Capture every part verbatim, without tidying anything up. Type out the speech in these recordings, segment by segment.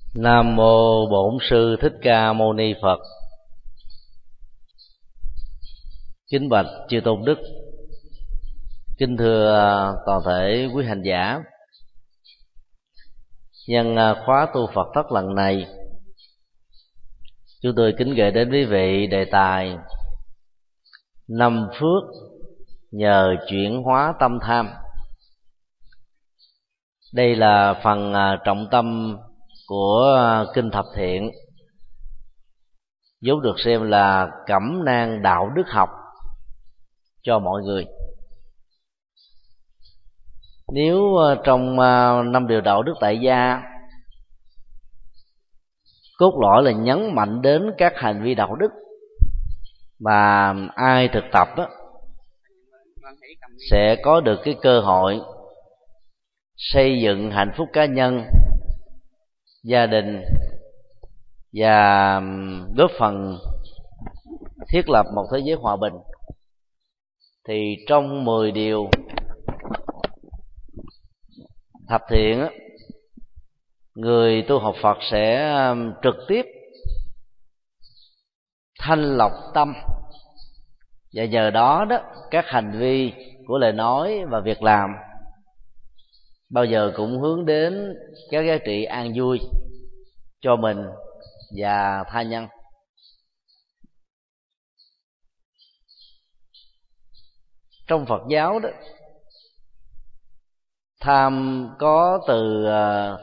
Nam mô Bổn Sư Thích Ca Mâu Ni Phật. Kính bạch chư tôn đức, kính thưa toàn thể quý hành giả. Nhân khóa tu Phật thất lần này, chúng tôi kính gửi đến quý vị đề tài năm phước nhờ chuyển hóa tâm tham. Đây là phần trọng tâm của kinh Thập Thiện, vốn được xem là cẩm nang đạo đức học cho mọi người. Nếu trong năm điều đạo đức tại gia, cốt lõi là nhấn mạnh đến các hành vi đạo đức mà ai thực tập đó, sẽ có được cái cơ hội xây dựng hạnh phúc cá nhân, gia đình và góp phần thiết lập một thế giới hòa bình, thì trong mười điều thập thiện á, người tu học Phật sẽ trực tiếp thanh lọc tâm, và nhờ đó đó các hành vi của lời nói và việc làm bao giờ cũng hướng đến các giá trị an vui cho mình và tha nhân. Trong Phật giáo đó, tham có từ uh,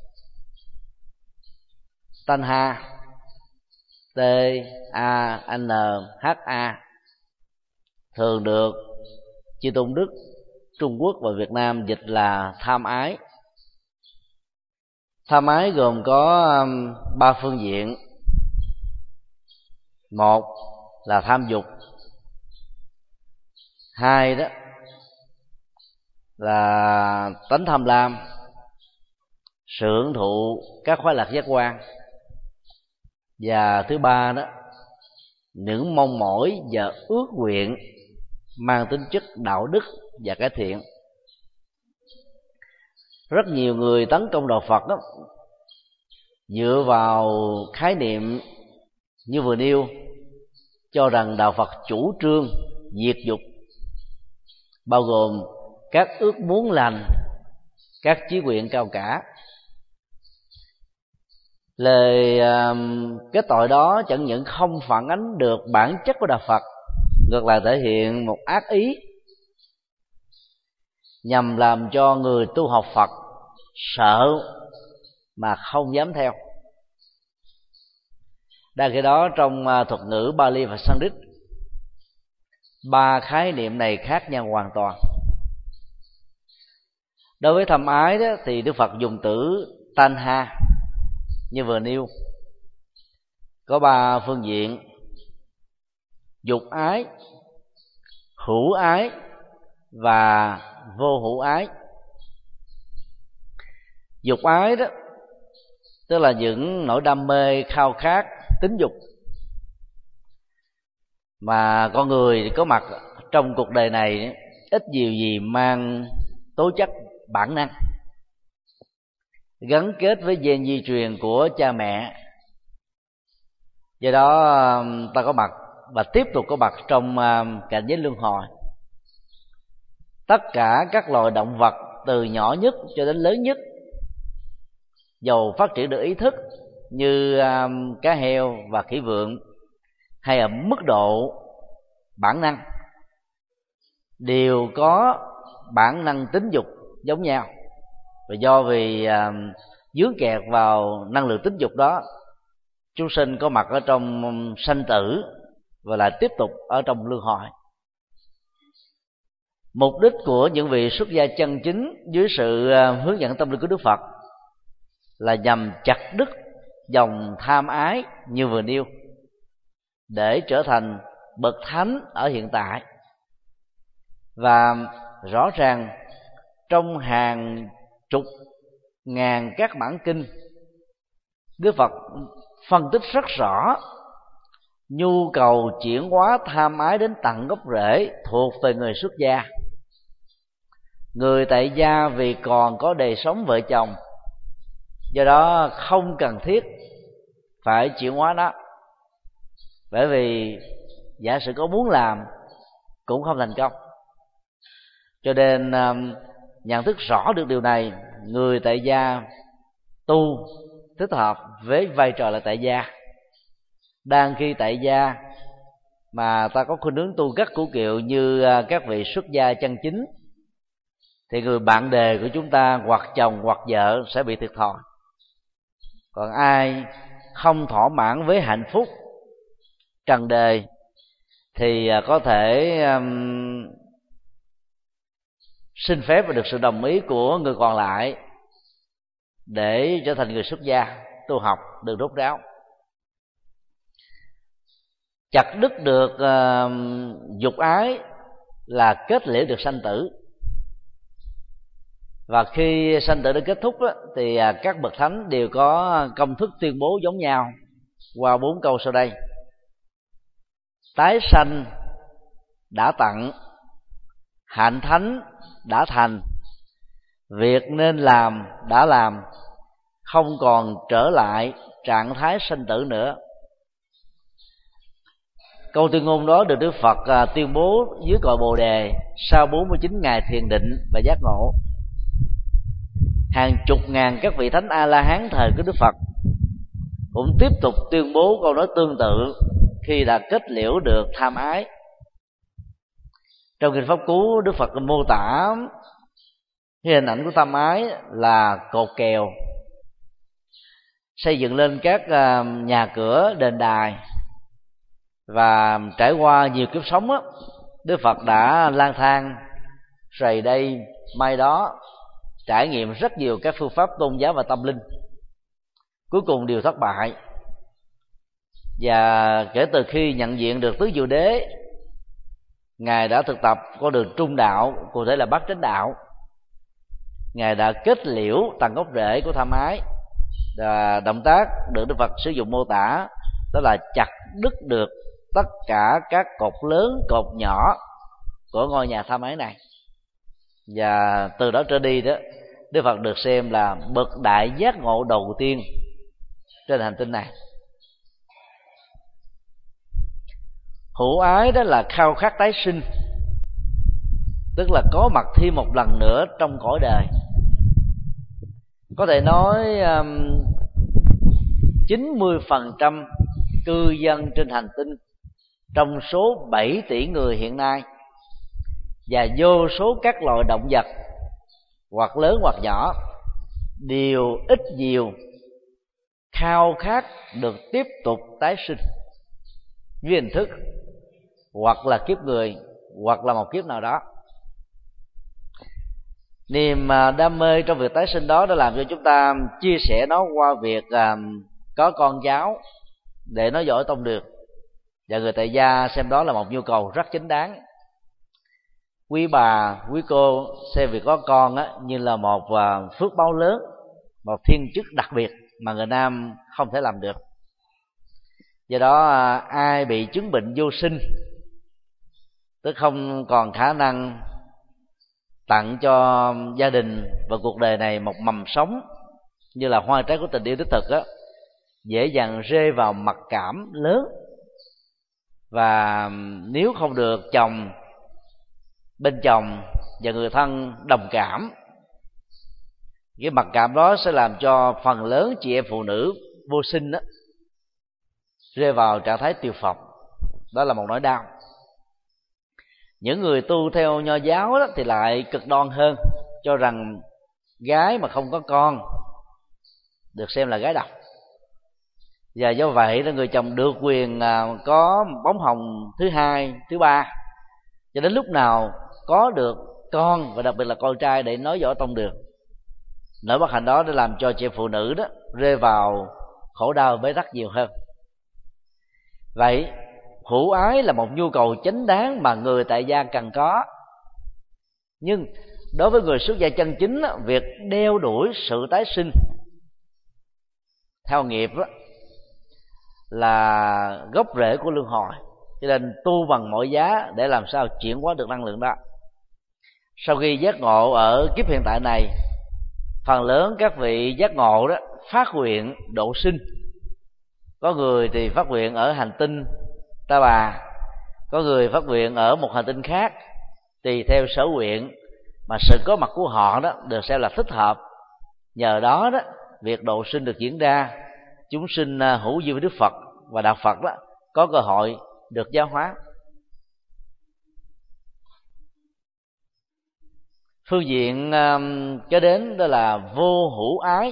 tanha, t a n h a, thường được chư tôn đức Trung Quốc và Việt Nam dịch là tham ái. Tham ái gồm có um, ba phương diện. Một là tham dục, hai đó là tánh tham lam, sự hưởng thụ các khoái lạc giác quan, và thứ ba đó những mong mỏi và ước nguyện mang tính chất đạo đức và cải thiện. Rất nhiều người tấn công đạo Phật đó, dựa vào khái niệm như vừa nêu, cho rằng đạo Phật chủ trương diệt dục, bao gồm các ước muốn lành, các chí nguyện cao cả. Lời cái tội đó chẳng những không phản ánh được bản chất của đạo Phật, ngược lại thể hiện một ác ý nhằm làm cho người tu học Phật sợ mà không dám theo. Đang khi đó trong thuật ngữ Bali và Sanskrit, ba khái niệm này khác nhau hoàn toàn. Đối với tham ái đó, thì Đức Phật dùng từ tanha như vừa nêu, có ba phương diện: dục ái, hữu ái và vô hữu ái. Dục ái đó tức là những nỗi đam mê khao khát tính dục mà con người có mặt trong cuộc đời này ít nhiều gì mang tố chất bản năng, gắn kết với gen di truyền của cha mẹ. Do đó ta có mặt và tiếp tục có mặt trong cảnh giới luân hồi. Tất cả các loài động vật từ nhỏ nhất cho đến lớn nhất, dầu phát triển được ý thức như cá heo và khỉ vượn, hay ở mức độ bản năng, đều có bản năng tính dục giống nhau. Và do vì uh, dướng kẹt vào năng lượng tính dục đó, chúng sinh có mặt ở trong sanh tử và lại tiếp tục ở trong luân hồi. Mục đích của những vị xuất gia chân chính dưới sự uh, hướng dẫn tâm linh của Đức Phật là nhằm chặt đứt dòng tham ái như vừa nêu, để trở thành bậc thánh ở hiện tại. Và rõ ràng trong hàng chục ngàn các bản kinh, Đức Phật phân tích rất rõ nhu cầu chuyển hóa tham ái đến tận gốc rễ thuộc về người xuất gia. Người tại gia vì còn có đời sống vợ chồng do đó không cần thiết phải chuyển hóa nó, bởi vì giả sử có muốn làm cũng không thành công. Cho nên nhận thức rõ được điều này, người tại gia tu thích hợp với vai trò là tại gia. Đang khi tại gia mà ta có khuynh hướng tu gắt củ kiệu như các vị xuất gia chân chính, thì người bạn đề của chúng ta hoặc chồng hoặc vợ sẽ bị thiệt thòi. Còn ai không thỏa mãn với hạnh phúc trần đời thì có thể um, xin phép và được sự đồng ý của người còn lại để trở thành người xuất gia tu học, đừng rốt ráo. Chặt đứt được uh, dục ái là kết liễu được sanh tử. Và khi sanh tử đã kết thúc đó, thì uh, các bậc thánh đều có công thức tuyên bố giống nhau qua bốn câu sau đây: tái sanh đã tặng, hạnh thánh đã thành, việc nên làm đã làm, không còn trở lại trạng thái sanh tử nữa. Câu tuyên ngôn đó được Đức Phật tuyên bố dưới cội Bồ Đề sau bốn mươi chín ngày thiền định và giác ngộ. Hàng chục ngàn các vị thánh A La Hán thời của Đức Phật cũng tiếp tục tuyên bố câu nói tương tự khi đã kết liễu được tham ái. Trong kinh Pháp Cú, Đức Phật mô tả cái hình ảnh của tham ái là cột kèo xây dựng lên các nhà cửa, đền đài, và trải qua nhiều kiếp sống á, Đức Phật đã lang thang rày đây mai đó, trải nghiệm rất nhiều các phương pháp tôn giáo và tâm linh, cuối cùng đều thất bại. Và kể từ khi nhận diện được tứ diệu đế, Ngài đã thực tập con đường trung đạo, cụ thể là bát chánh đạo. Ngài đã kết liễu tận gốc rễ của tham ái. Và động tác được Đức Phật sử dụng mô tả đó là chặt đứt được tất cả các cột lớn, cột nhỏ của ngôi nhà tham ái này. Và từ đó trở đi đó, Đức Phật được xem là bậc đại giác ngộ đầu tiên trên hành tinh này. Hữu ái đó là khao khát tái sinh, tức là có mặt thêm một lần nữa trong cõi đời. Có thể nói um, chín mươi phần trăm cư dân trên hành tinh trong số bảy tỷ người hiện nay, và vô số các loài động vật hoặc lớn hoặc nhỏ, đều ít nhiều khao khát được tiếp tục tái sinh với hình thức hoặc là kiếp người hoặc là một kiếp nào đó. Niềm đam mê trong việc tái sinh đó đã làm cho chúng ta chia sẻ nó qua việc có con cháu để nói giỏi tông đường, và người tại gia xem đó là một nhu cầu rất chính đáng. Quý bà, quý cô xem việc có con á, như là một phước báo lớn, một thiên chức đặc biệt mà người nam không thể làm được. Do đó ai bị chứng bệnh vô sinh, tức không còn khả năng tặng cho gia đình và cuộc đời này một mầm sống như là hoa trái của tình yêu đích thực á, dễ dàng rơi vào mặc cảm lớn. Và nếu không được chồng, bên chồng và người thân đồng cảm, cái mặc cảm đó sẽ làm cho phần lớn chị em phụ nữ vô sinh đó rơi vào trạng thái tiêu phộc. Đó là một nỗi đau. Những người tu theo Nho giáo đó thì lại cực đoan hơn, cho rằng gái mà không có con được xem là gái độc, và do vậy là người chồng được quyền có bóng hồng thứ hai, thứ ba, cho đến lúc nào có được con, và đặc biệt là con trai, để nói giỏi tông đường. Nỗi bất hạnh đó đã làm cho chị phụ nữ đó rơi vào khổ đau bế tắc nhiều hơn. Vậy hữu ái là một nhu cầu chính đáng mà người tại gia cần có. Nhưng đối với người xuất gia chân chính, việc đeo đuổi sự tái sinh theo nghiệp đó là gốc rễ của luân hồi, cho nên tu bằng mọi giá để làm sao chuyển hóa được năng lượng đó. Sau khi giác ngộ ở kiếp hiện tại này, phần lớn các vị giác ngộ đó phát nguyện độ sinh. Có người thì phát nguyện ở hành tinh Ta Bà, có người phát nguyện ở một hành tinh khác, tùy theo sở nguyện mà sự có mặt của họ đó được xem là thích hợp. Nhờ đó đó việc độ sinh được diễn ra, chúng sinh hữu duyên với Đức Phật và đạo Phật đó có cơ hội được giáo hóa. Phương diện kế đến đó là vô hữu ái.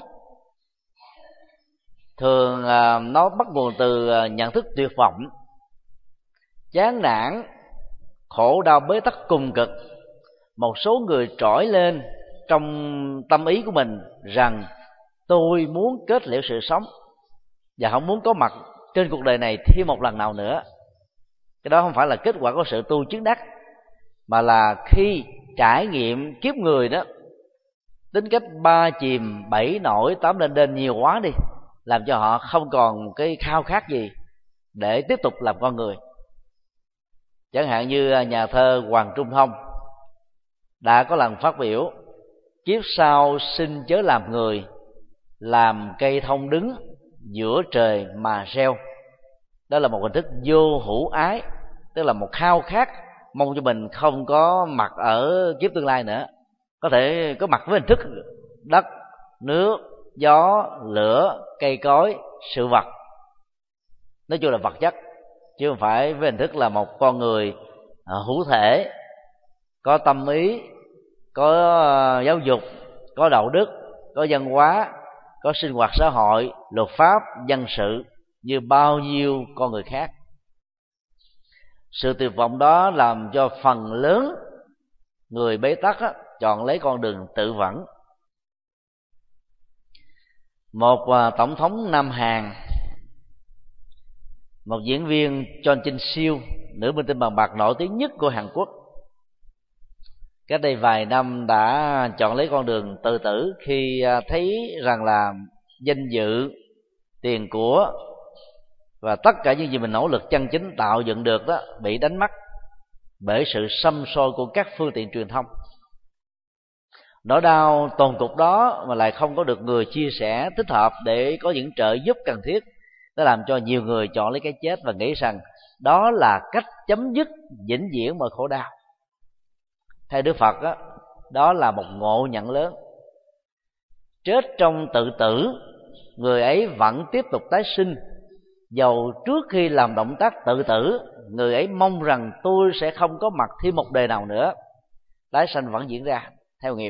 Thường nó bắt nguồn từ nhận thức tuyệt vọng, chán nản, khổ đau bế tắc cùng cực. Một số người trỗi lên trong tâm ý của mình rằng tôi muốn kết liễu sự sống và không muốn có mặt trên cuộc đời này thêm một lần nào nữa. Cái đó không phải là kết quả của sự tu chứng đắc, mà là khi trải nghiệm kiếp người đó, tính cách ba chìm bảy nổi tám lên đên nhiều quá đi, làm cho họ không còn cái khao khát gì để tiếp tục làm con người. Chẳng hạn như nhà thơ Hoàng Trung Thông đã có lần phát biểu: kiếp sau xin chớ làm người, làm cây thông đứng giữa trời mà reo. Đó là một hình thức vô hữu ái, tức là một khao khát mong cho mình không có mặt ở kiếp tương lai nữa, có thể có mặt với hình thức đất, nước, gió, lửa, cây cối, sự vật, nói chung là vật chất, chứ không phải với hình thức là một con người hữu thể, có tâm ý, có giáo dục, có đạo đức, có văn hóa, có sinh hoạt xã hội, luật pháp, dân sự như bao nhiêu con người khác. Sự tuyệt vọng đó làm cho phần lớn người bế tắc á, chọn lấy con đường tự vẫn. Một tổng thống Nam Hàn, một diễn viên Chon Jin Siêu, nữ minh tinh bằng bạc nổi tiếng nhất của Hàn Quốc, cách đây vài năm đã chọn lấy con đường tự tử khi thấy rằng là danh dự, tiền của và tất cả những gì mình nỗ lực chân chính tạo dựng được đó bị đánh mất bởi sự xăm soi của các phương tiện truyền thông. Nỗi đau tồn cục đó mà lại không có được người chia sẻ thích hợp để có những trợ giúp cần thiết, đã làm cho nhiều người chọn lấy cái chết và nghĩ rằng đó là cách chấm dứt vĩnh viễn mọi khổ đau. Theo Đức Phật đó, đó là một ngộ nhận lớn. Chết trong tự tử, người ấy vẫn tiếp tục tái sinh, dầu trước khi làm động tác tự tử, người ấy mong rằng tôi sẽ không có mặt thêm một đời nào nữa. Tái sanh vẫn diễn ra theo nghiệp.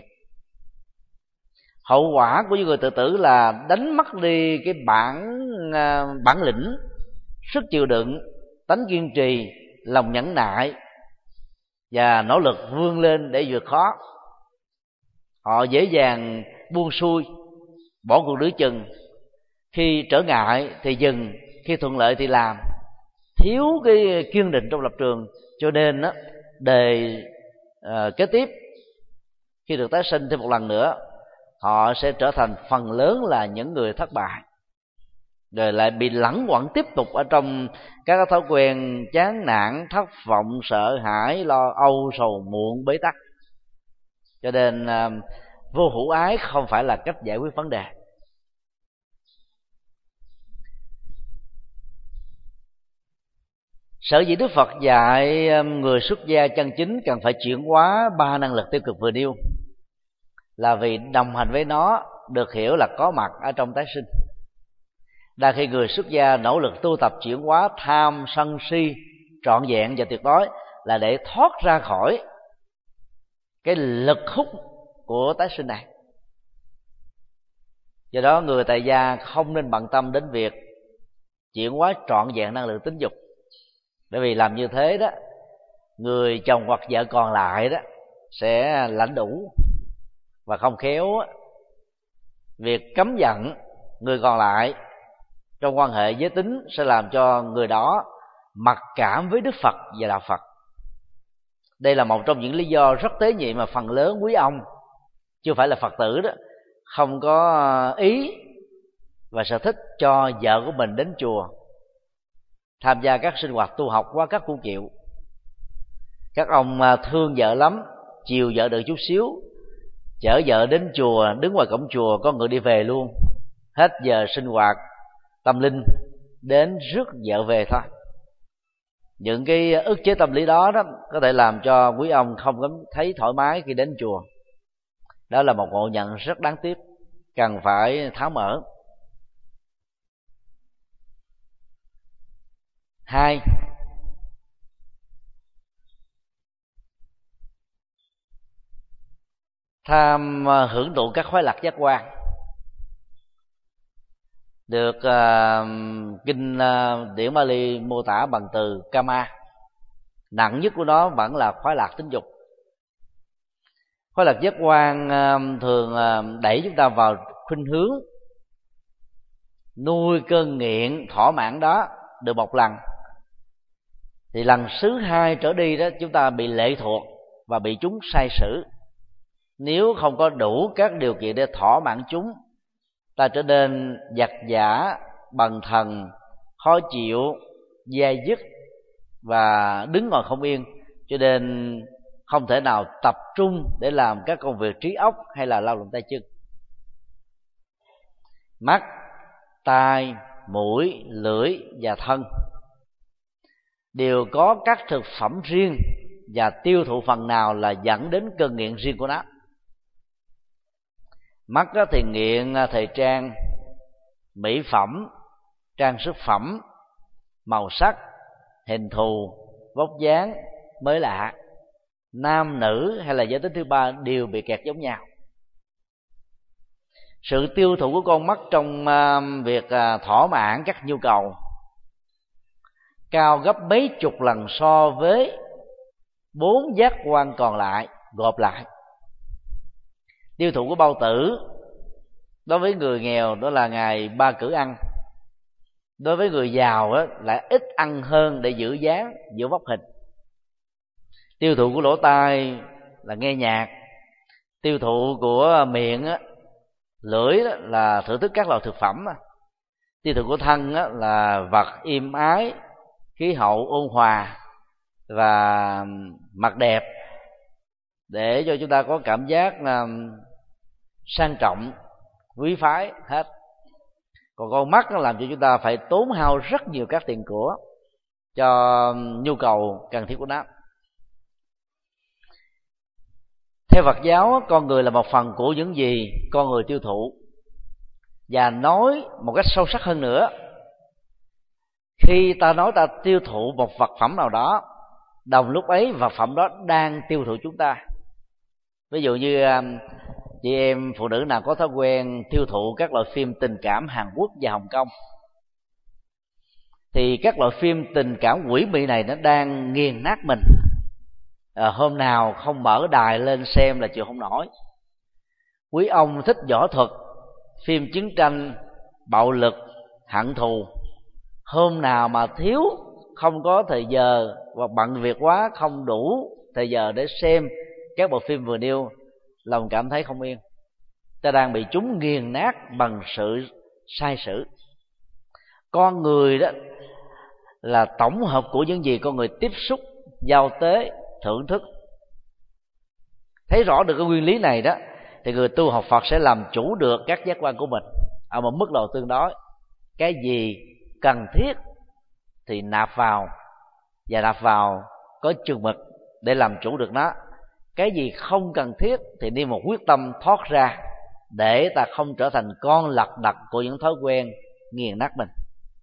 Hậu quả của những người tự tử là đánh mất đi cái bản bản lĩnh, sức chịu đựng, tánh kiên trì, lòng nhẫn nại và nỗ lực vươn lên để vượt khó. Họ dễ dàng buông xuôi, bỏ cuộc nửa chừng, khi trở ngại thì dừng, khi thuận lợi thì làm, thiếu cái kiên định trong lập trường. Cho nên đó, đề uh, kế tiếp khi được tái sinh thêm một lần nữa, họ sẽ trở thành phần lớn là những người thất bại, rồi lại bị lẳng quẩn tiếp tục ở trong các thói quen chán nản, thất vọng, sợ hãi, lo âu, sầu muộn, bế tắc. Cho nên uh, vô hữu ái không phải là cách giải quyết vấn đề. Sở dĩ Đức Phật dạy người xuất gia chân chính cần phải chuyển hóa ba năng lực tiêu cực vừa nêu là vì đồng hành với nó được hiểu là có mặt ở trong tái sinh. Đa khi người xuất gia nỗ lực tu tập chuyển hóa tham, sân, si trọn vẹn và tuyệt đối là để thoát ra khỏi cái lực hút của tái sinh này. Do đó người tại gia không nên bận tâm đến việc chuyển hóa trọn vẹn năng lượng tính dục, bởi vì làm như thế đó, người chồng hoặc vợ còn lại đó sẽ lãnh đủ, và không khéo việc cấm giận người còn lại trong quan hệ giới tính sẽ làm cho người đó mặc cảm với Đức Phật và đạo Phật. Đây là một trong những lý do rất tế nhị mà phần lớn quý ông, chưa phải là Phật tử đó, không có ý và sở thích cho vợ của mình đến chùa tham gia các sinh hoạt tu học qua các cu kiệu. Các ông thương vợ lắm, chiều vợ được chút xíu, chở vợ đến chùa, đứng ngoài cổng chùa có người đi về luôn, hết giờ sinh hoạt tâm linh đến rước vợ về thôi. Những cái ức chế tâm lý đó đó có thể làm cho quý ông không có thấy thoải mái khi đến chùa. Đó là một ngộ nhận rất đáng tiếc, cần phải tháo mở. Hai, tham hưởng thụ các khoái lạc giác quan được uh, kinh uh, điển Bali mô tả bằng từ kama. Nặng nhất của nó vẫn là khoái lạc tính dục. Khoái lạc giác quan uh, thường uh, đẩy chúng ta vào khuynh hướng nuôi cơn nghiện thỏa mãn đó được một lần, thì lần thứ hai trở đi đó chúng ta bị lệ thuộc và bị chúng sai sử. Nếu không có đủ các điều kiện để thỏa mãn chúng, ta trở nên giật giả, bần thần, khó chịu, dai dứt và đứng ngồi không yên, cho nên không thể nào tập trung để làm các công việc trí óc hay là lao động tay chân. Mắt, tai, mũi, lưỡi và thân đều có các thực phẩm riêng và tiêu thụ phần nào là dẫn đến cơn nghiện riêng của nó. Mắt thì nghiện thời trang, mỹ phẩm, trang sức phẩm, màu sắc, hình thù, vóc dáng mới lạ. Nam nữ hay là giới tính thứ ba đều bị kẹt giống nhau. Sự tiêu thụ của con mắt trong việc thỏa mãn các nhu cầu cao gấp mấy chục lần so với bốn giác quan còn lại gộp lại. Tiêu thụ của bao tử đối với người nghèo đó là ngày ba cử ăn, đối với người giàu đó, lại ít ăn hơn để giữ dáng, giữ vóc hình. Tiêu thụ của lỗ tai là nghe nhạc, tiêu thụ của miệng á, lưỡi đó là thưởng thức các loại thực phẩm, tiêu thụ của thân á, là vật im ái, khí hậu ôn hòa và mặt đẹp để cho chúng ta có cảm giác là sang trọng, quý phái hết. Còn con mắt nó làm cho chúng ta phải tốn hao rất nhiều các tiền của cho nhu cầu cần thiết của nó. Theo Phật giáo, con người là một phần của những gì con người tiêu thụ. Và nói một cách sâu sắc hơn nữa, khi ta nói ta tiêu thụ một vật phẩm nào đó, đồng lúc ấy vật phẩm đó đang tiêu thụ chúng ta. Ví dụ như chị em phụ nữ nào có thói quen tiêu thụ các loại phim tình cảm Hàn Quốc và Hồng Kông, thì các loại phim tình cảm quỷ mị này nó đang nghiền nát mình. À, hôm nào không mở đài lên xem là chịu không nổi. Quý ông thích võ thuật, phim chiến tranh, bạo lực, hận thù, hôm nào mà thiếu, không có thời giờ hoặc bận việc quá, không đủ thời giờ để xem các bộ phim vừa nêu, lòng cảm thấy không yên. Ta đang bị chúng nghiền nát bằng sự sai sử. Con người đó là tổng hợp của những gì con người tiếp xúc, giao tế, thưởng thức. Thấy rõ được cái nguyên lý này đó, thì người tu học Phật sẽ làm chủ được các giác quan của mình ở một mức độ tương đối. Cái gì cần thiết thì nạp vào, và nạp vào có chừng mực để làm chủ được nó. Cái gì không cần thiết thì đi một quyết tâm thoát ra, để ta không trở thành con lật đật của những thói quen nghiền nát mình.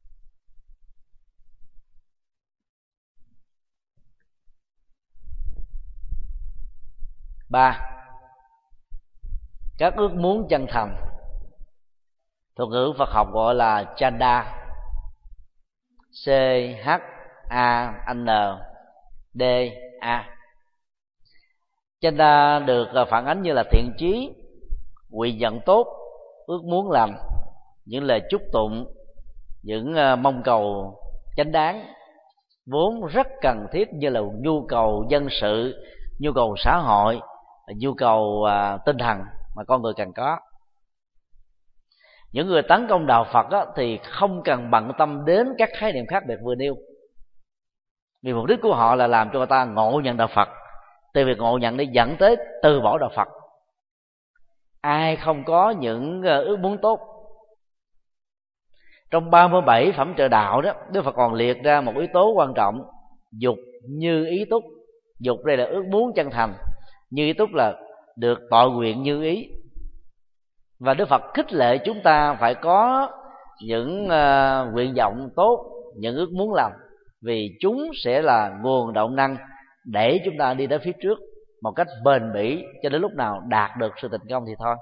Ba, các ước muốn chân thành, thuật ngữ Phật học gọi là chanda, C H A N D A. Chanda được phản ánh như là thiện chí, nguyện vọng tốt, ước muốn lành, những lời chúc tụng, những mong cầu chánh đáng, vốn rất cần thiết như là nhu cầu dân sự, nhu cầu xã hội, nhu cầu à, tinh thần mà con người cần có. Những người tấn công đạo Phật á, thì không cần bận tâm đến các khái niệm khác biệt vừa nêu, vì mục đích của họ là làm cho người ta ngộ nhận đạo Phật, từ việc ngộ nhận để dẫn tới từ bỏ đạo Phật. Ai không có những ước muốn tốt Trong ba mươi bảy phẩm trợ đạo đó, Đức Phật còn liệt ra một yếu tố quan trọng: dục như ý túc. Dục đây là ước muốn chân thành, như ý túc là được tọa nguyện như ý. Và Đức Phật khích lệ chúng ta phải có những uh, nguyện vọng tốt, những ước muốn làm, vì chúng sẽ là nguồn động năng để chúng ta đi đến phía trước một cách bền bỉ, cho đến lúc nào đạt được sự thành công thì thôi.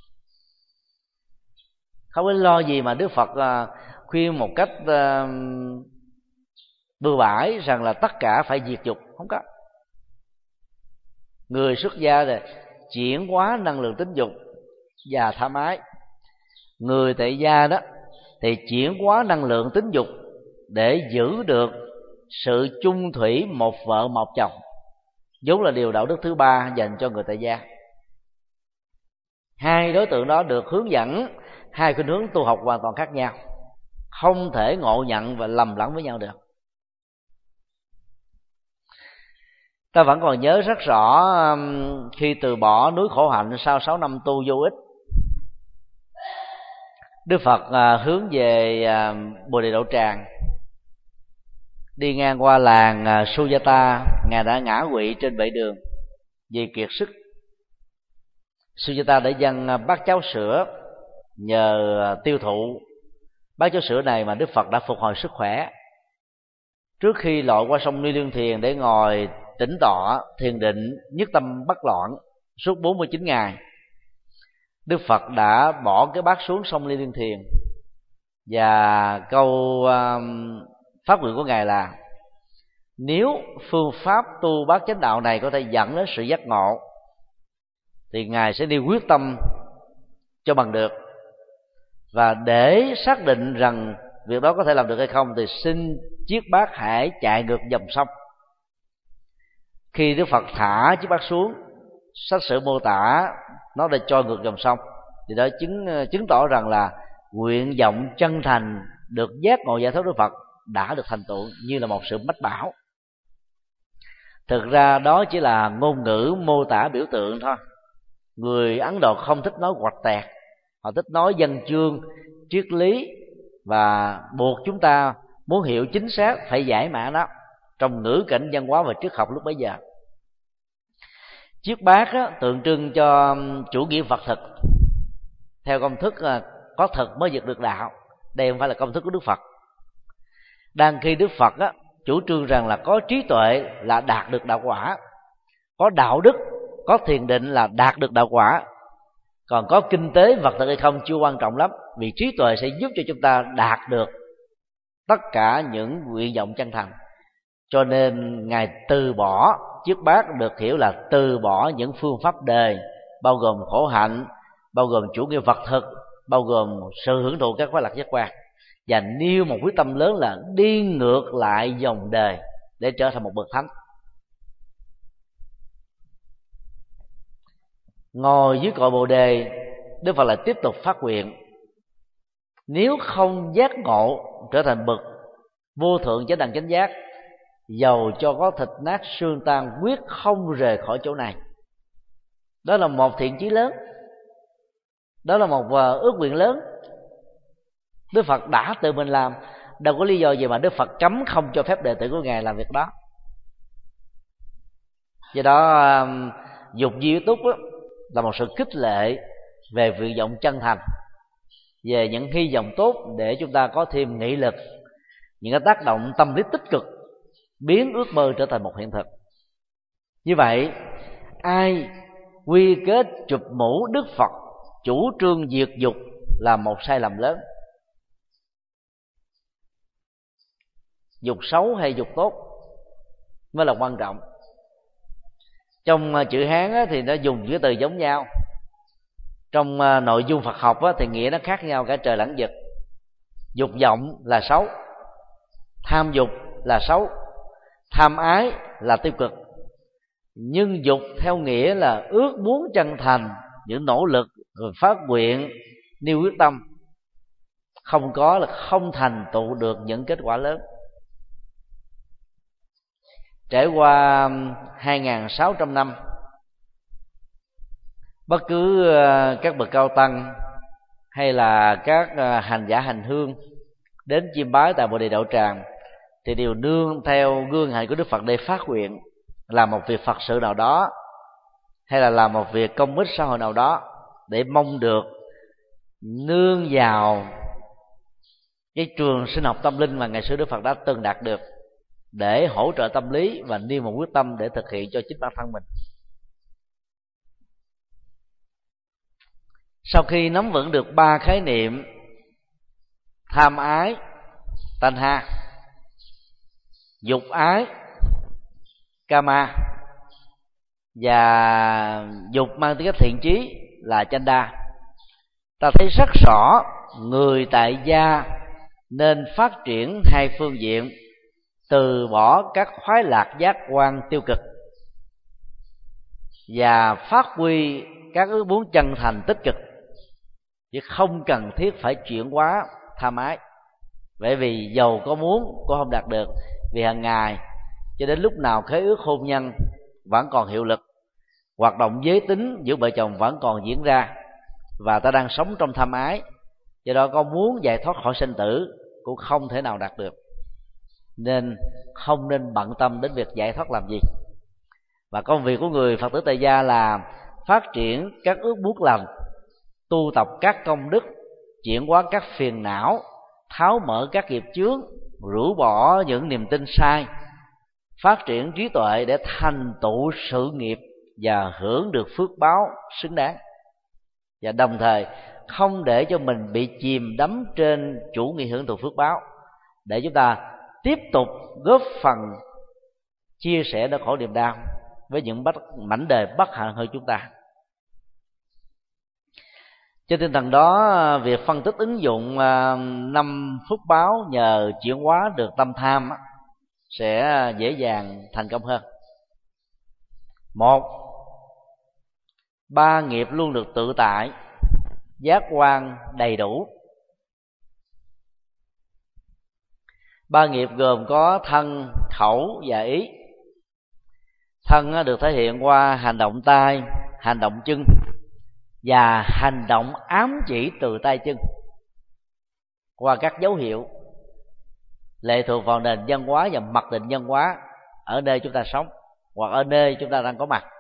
Không có lo gì mà Đức Phật uh, khuyên một cách uh, bừa bãi rằng là tất cả phải diệt dục. Không có. Người xuất gia rồi chuyển hóa năng lượng tính dục và tham ái. Người tại gia đó thì chuyển hóa năng lượng tính dục để giữ được sự chung thủy một vợ một chồng, vốn là điều đạo đức thứ ba dành cho người tại gia. Hai đối tượng đó được hướng dẫn hai khuynh hướng tu học hoàn toàn khác nhau, không thể ngộ nhận và lầm lẫn với nhau được. Ta vẫn còn nhớ rất rõ khi từ bỏ núi khổ hạnh sau sáu năm tu vô ích, Đức Phật hướng về Bồ Đề Đậu Tràng. Đi ngang qua làng Sujata, Ngài đã ngã quỵ trên vệ đường vì kiệt sức. Sujata đã dâng bát cháo sữa, nhờ tiêu thụ bát cháo sữa này mà Đức Phật đã phục hồi sức khỏe. Trước khi lội qua sông Ni Lương Thiền để ngồi tĩnh tọa thiền định nhất tâm bất loạn suốt bốn mươi chín ngày, Đức Phật đã bỏ cái bát xuống sông Ni Lương Thiền, và câu um, phát nguyện của Ngài là: nếu phương pháp tu bát chánh đạo này có thể dẫn đến sự giác ngộ thì Ngài sẽ đi quyết tâm cho bằng được. Và để xác định rằng việc đó có thể làm được hay không thì xin chiếc bát hãy chạy ngược dòng sông. Khi Đức Phật thả chiếc bát xuống, sách sử mô tả nó đã trôi ngược dòng sông, thì đó chứng chứng tỏ rằng là nguyện vọng chân thành được giác ngộ giải thoát Đức Phật đã được thành tựu như là một sự mách bảo. Thực ra đó chỉ là ngôn ngữ mô tả biểu tượng thôi. Người Ấn Độ không thích nói quạch tẹt, họ thích nói văn chương, triết lý, và buộc chúng ta muốn hiểu chính xác phải giải mã nó trong ngữ cảnh văn hóa và triết học lúc bấy giờ. Chiếc bát á, tượng trưng cho chủ nghĩa vật thực, theo công thức có thực mới vực được đạo. Đây không phải là công thức của Đức Phật. Đang khi Đức Phật á, chủ trương rằng là có trí tuệ là đạt được đạo quả, có đạo đức, có thiền định là đạt được đạo quả, còn có kinh tế vật thực hay không chưa quan trọng lắm, vì trí tuệ sẽ giúp cho chúng ta đạt được tất cả những nguyện vọng chân thành. Cho nên Ngài từ bỏ chiếc bát, được hiểu là từ bỏ những phương pháp đời, bao gồm khổ hạnh, bao gồm chủ nghĩa vật thực, bao gồm sự hưởng thụ các khoái lạc giác quan, và nêu một quyết tâm lớn là đi ngược lại dòng đời để trở thành một bậc thánh. Ngồi dưới cội Bồ Đề, Đức Phật lại tiếp tục phát nguyện: nếu không giác ngộ trở thành bậc vô thượng chánh đẳng chánh giác, dầu cho có thịt nát xương tan quyết không rời khỏi chỗ này. Đó là một thiện chí lớn, đó là một ước nguyện lớn. Đức Phật đã tự mình làm, đâu có lý do gì mà Đức Phật cấm không cho phép đệ tử của Ngài làm việc đó. Do đó dục di túc là một sự khích lệ về nguyện vọng chân thành, về những hy vọng tốt để chúng ta có thêm nghị lực, những cái tác động tâm lý tích cực biến ước mơ trở thành một hiện thực. Như vậy, ai quy kết chụp mũ Đức Phật chủ trương diệt dục là một sai lầm lớn. Dục xấu hay dục tốt mới là quan trọng. Trong chữ Hán thì nó dùng chữ từ giống nhau, trong nội dung Phật học thì nghĩa nó khác nhau cả trời lẫn vực. Dục vọng là xấu, tham dục là xấu, tham ái là tiêu cực. Nhưng dục theo nghĩa là ước muốn chân thành, những nỗ lực rồi phát nguyện, nêu quyết tâm, không có là không thành tựu được những kết quả lớn. Trải qua hai nghìn sáu trăm năm, bất cứ các bậc cao tăng hay là các hành giả hành hương đến chiêm bái tại Bồ Đề Đậu Tràng thì đều nương theo gương hạnh của Đức Phật để phát nguyện làm một việc Phật sự nào đó, hay là làm một việc công ích xã hội nào đó, để mong được nương vào cái trường sinh học tâm linh mà ngày xưa Đức Phật đã từng đạt được, để hỗ trợ tâm lý và nêu một quyết tâm để thực hiện cho chính bản thân mình. Sau khi nắm vững được ba khái niệm tham ái, tanha, dục ái, kama, và dục mang tính cách thiện chí là chanda, ta thấy rất rõ người tại gia nên phát triển hai phương diện, từ bỏ các khoái lạc giác quan tiêu cực và phát huy các ước muốn chân thành tích cực, chứ không cần thiết phải chuyển hóa tham ái. Bởi vì dầu có muốn cũng không đạt được, vì hàng ngày cho đến lúc nào khế ước hôn nhân vẫn còn hiệu lực, hoạt động giới tính giữa vợ chồng vẫn còn diễn ra, và ta đang sống trong tham ái, do đó có muốn giải thoát khỏi sinh tử cũng không thể nào đạt được. Nên không nên bận tâm đến việc giải thoát làm gì. Và công việc của người Phật tử tại gia là phát triển các ước muốn lành, tu tập các công đức, chuyển hóa các phiền não, tháo mở các nghiệp chướng, rũ bỏ những niềm tin sai, phát triển trí tuệ để thành tựu sự nghiệp và hưởng được phước báo xứng đáng, và đồng thời không để cho mình bị chìm đắm trên chủ nghĩa hưởng thụ phước báo, để chúng ta tiếp tục góp phần chia sẻ nỗi khổ niềm đau với những mảnh đời bất hạnh hơn chúng ta. Trên tinh thần đó, việc phân tích ứng dụng năm phước báo nhờ chuyển hóa được tâm tham sẽ dễ dàng thành công hơn. Một, ba nghiệp luôn được tự tại, giác quan đầy đủ. Ba nghiệp gồm có thân, khẩu và ý. Thân được thể hiện qua hành động tay, hành động chân và hành động ám chỉ từ tay chân qua các dấu hiệu lệ thuộc vào nền văn hóa và mặc định văn hóa ở nơi chúng ta sống hoặc ở nơi chúng ta đang có mặt.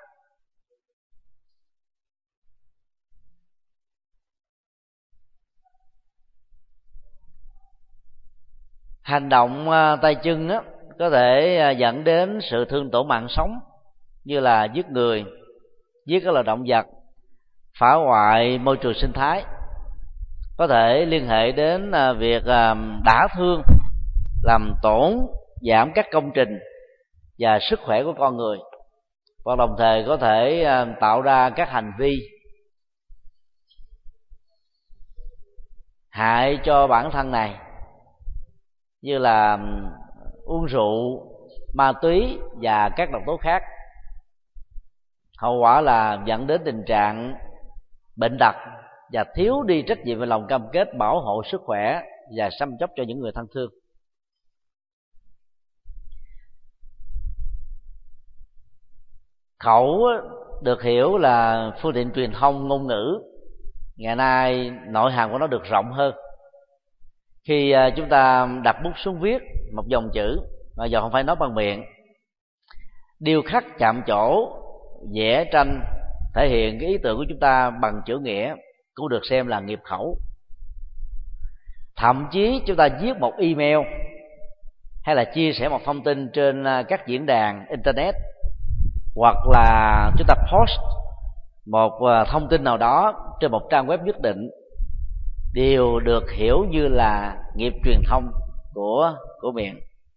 Hành động tay chân á, có thể dẫn đến sự thương tổn mạng sống, như là giết người, giết các loài động vật, phá hoại môi trường sinh thái. Có thể liên hệ đến việc đả thương, làm tổn giảm các công trình và sức khỏe của con người, và đồng thời có thể tạo ra các hành vi hại cho bản thân này, như là uống rượu, ma túy và các độc tố khác. Hậu quả là dẫn đến tình trạng bệnh tật và thiếu đi trách nhiệm và lòng cam kết bảo hộ sức khỏe và chăm sóc cho những người thân thương. Khẩu được hiểu là phương tiện truyền thông ngôn ngữ. Ngày nay nội hàm của nó được rộng hơn. Khi chúng ta đặt bút xuống viết một dòng chữ, mà giờ không phải nói bằng miệng, điêu khắc chạm trổ, vẽ tranh thể hiện cái ý tưởng của chúng ta bằng chữ nghĩa cũng được xem là nghiệp khẩu. Thậm chí chúng ta viết một email hay là chia sẻ một thông tin trên các diễn đàn internet, hoặc là chúng ta post một thông tin nào đó trên một trang web nhất định, đều được hiểu như là nghiệp truyền thông của của miệng.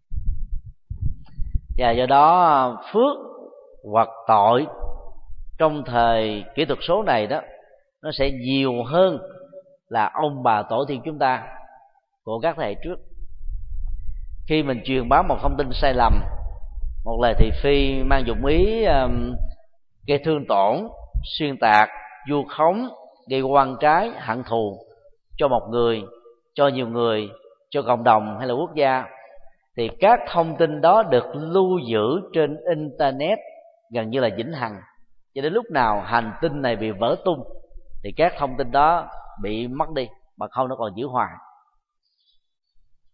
Và do đó phước hoặc tội trong thời kỹ thuật số này đó, nó sẽ nhiều hơn là ông bà tổ tiên chúng ta của các thế hệ trước. Khi mình truyền bá một thông tin sai lầm, một lời thị phi mang dụng ý um, gây thương tổn, xuyên tạc, vu khống, gây oan trái, hận thù cho một người, cho nhiều người, cho cộng đồng hay là quốc gia, thì các thông tin đó được lưu giữ trên internet gần như là vĩnh hằng, cho đến lúc nào hành tinh này bị vỡ tung thì các thông tin đó bị mất đi, mà không nó còn giữ hoài.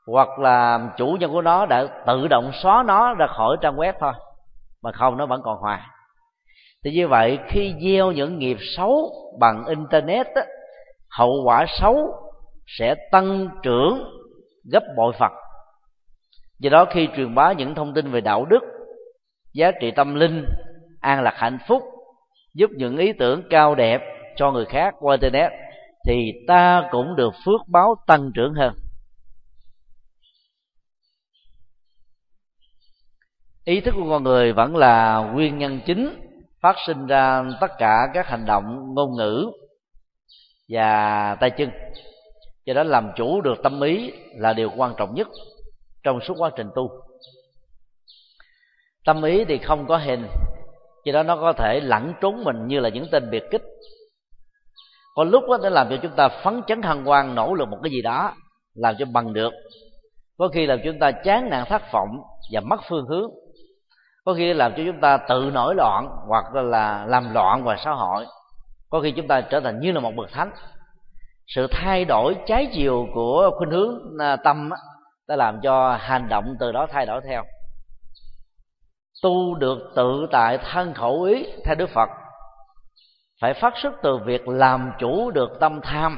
hoặc là chủ nhân của nó đã tự động xóa nó ra khỏi trang web thôi, mà không nó vẫn còn hoài. Thì như vậy khi gieo những nghiệp xấu bằng internet á, hậu quả xấu sẽ tăng trưởng gấp bội phần. Do đó khi truyền bá những thông tin về đạo đức, giá trị tâm linh, an lạc hạnh phúc, giúp những ý tưởng cao đẹp cho người khác qua internet, thì ta cũng được phước báo tăng trưởng hơn. Ý thức của con người vẫn là nguyên nhân chính phát sinh ra tất cả các hành động ngôn ngữ và tay chân. Do đó làm chủ được tâm ý là điều quan trọng nhất trong suốt quá trình tu. Tâm ý thì không có hình, do đó nó có thể lẩn trốn mình như là những tên biệt kích. Có lúc đó nó làm cho chúng ta phấn chấn hân hoan, nỗ lực một cái gì đó làm cho bằng được. Có khi làm cho chúng ta chán nản thất vọng và mất phương hướng. Có khi làm cho chúng ta tự nổi loạn hoặc là làm loạn ngoài xã hội. Có khi chúng ta trở thành như là một bậc thánh. Sự thay đổi trái chiều của khuynh hướng tâm đã làm cho hành động từ đó thay đổi theo. Tu được tự tại thân khẩu ý theo Đức Phật phải phát xuất từ việc làm chủ được tâm tham.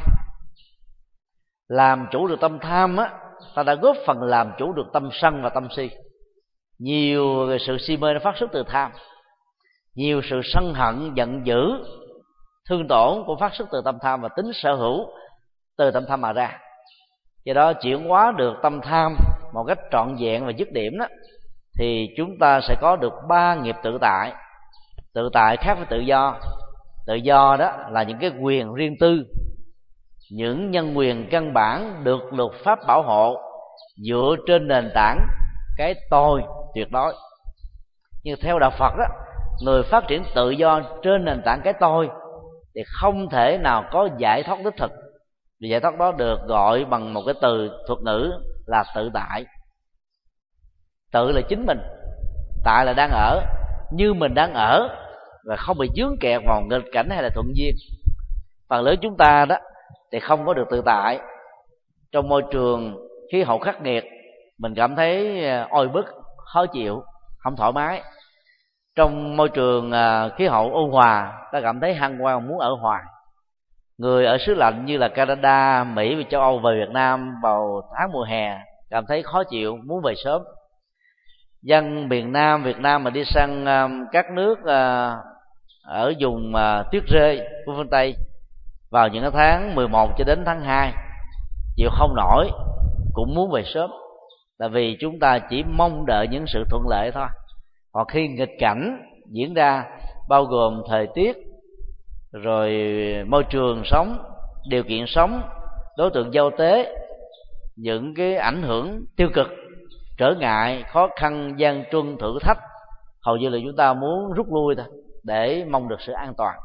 Làm chủ được tâm tham á, ta đã góp phần làm chủ được tâm sân và tâm si. Nhiều sự si mê nó phát xuất từ tham, nhiều sự sân hận, giận dữ, thương tổn cũng phát xuất từ tâm tham, và tính sở hữu từ tâm tham mà ra. Do đó chuyển hóa được tâm tham một cách trọn vẹn và dứt điểm đó, thì chúng ta sẽ có được ba nghiệp tự tại. Tự tại khác với tự do. Tự do đó là những cái quyền riêng tư, những nhân quyền căn bản được luật pháp bảo hộ dựa trên nền tảng cái tôi tuyệt đối. Nhưng theo đạo Phật đó, người phát triển tự do trên nền tảng cái tôi thì không thể nào có giải thoát đích thực. Vì giải thoát đó được gọi bằng một cái từ thuật ngữ là tự tại. Tự là chính mình, tại là đang ở như mình đang ở và không bị vướng kẹt vào nghịch cảnh hay là thuận duyên. Phần lớn chúng ta đó thì không có được tự tại. Trong môi trường khí hậu khắc nghiệt, mình cảm thấy oi bức, khó chịu, không thoải mái. Trong môi trường khí hậu ôn hòa, ta cảm thấy hân hoan muốn ở hoài. Người ở xứ lạnh như là Canada, Mỹ và châu Âu về Việt Nam vào tháng mùa hè cảm thấy khó chịu, muốn về sớm. Dân miền Nam Việt Nam mà đi sang các nước ở vùng tuyết rơi của phương Tây vào những tháng mười một cho đến tháng hai, chịu không nổi cũng muốn về sớm, là vì chúng ta chỉ mong đợi những sự thuận lợi thôi. Hoặc khi nghịch cảnh diễn ra, bao gồm thời tiết, rồi môi trường sống, điều kiện sống, đối tượng giao tế, những cái ảnh hưởng tiêu cực, trở ngại, khó khăn, gian truân, thử thách, hầu như là chúng ta muốn rút lui thôi để mong được sự an toàn.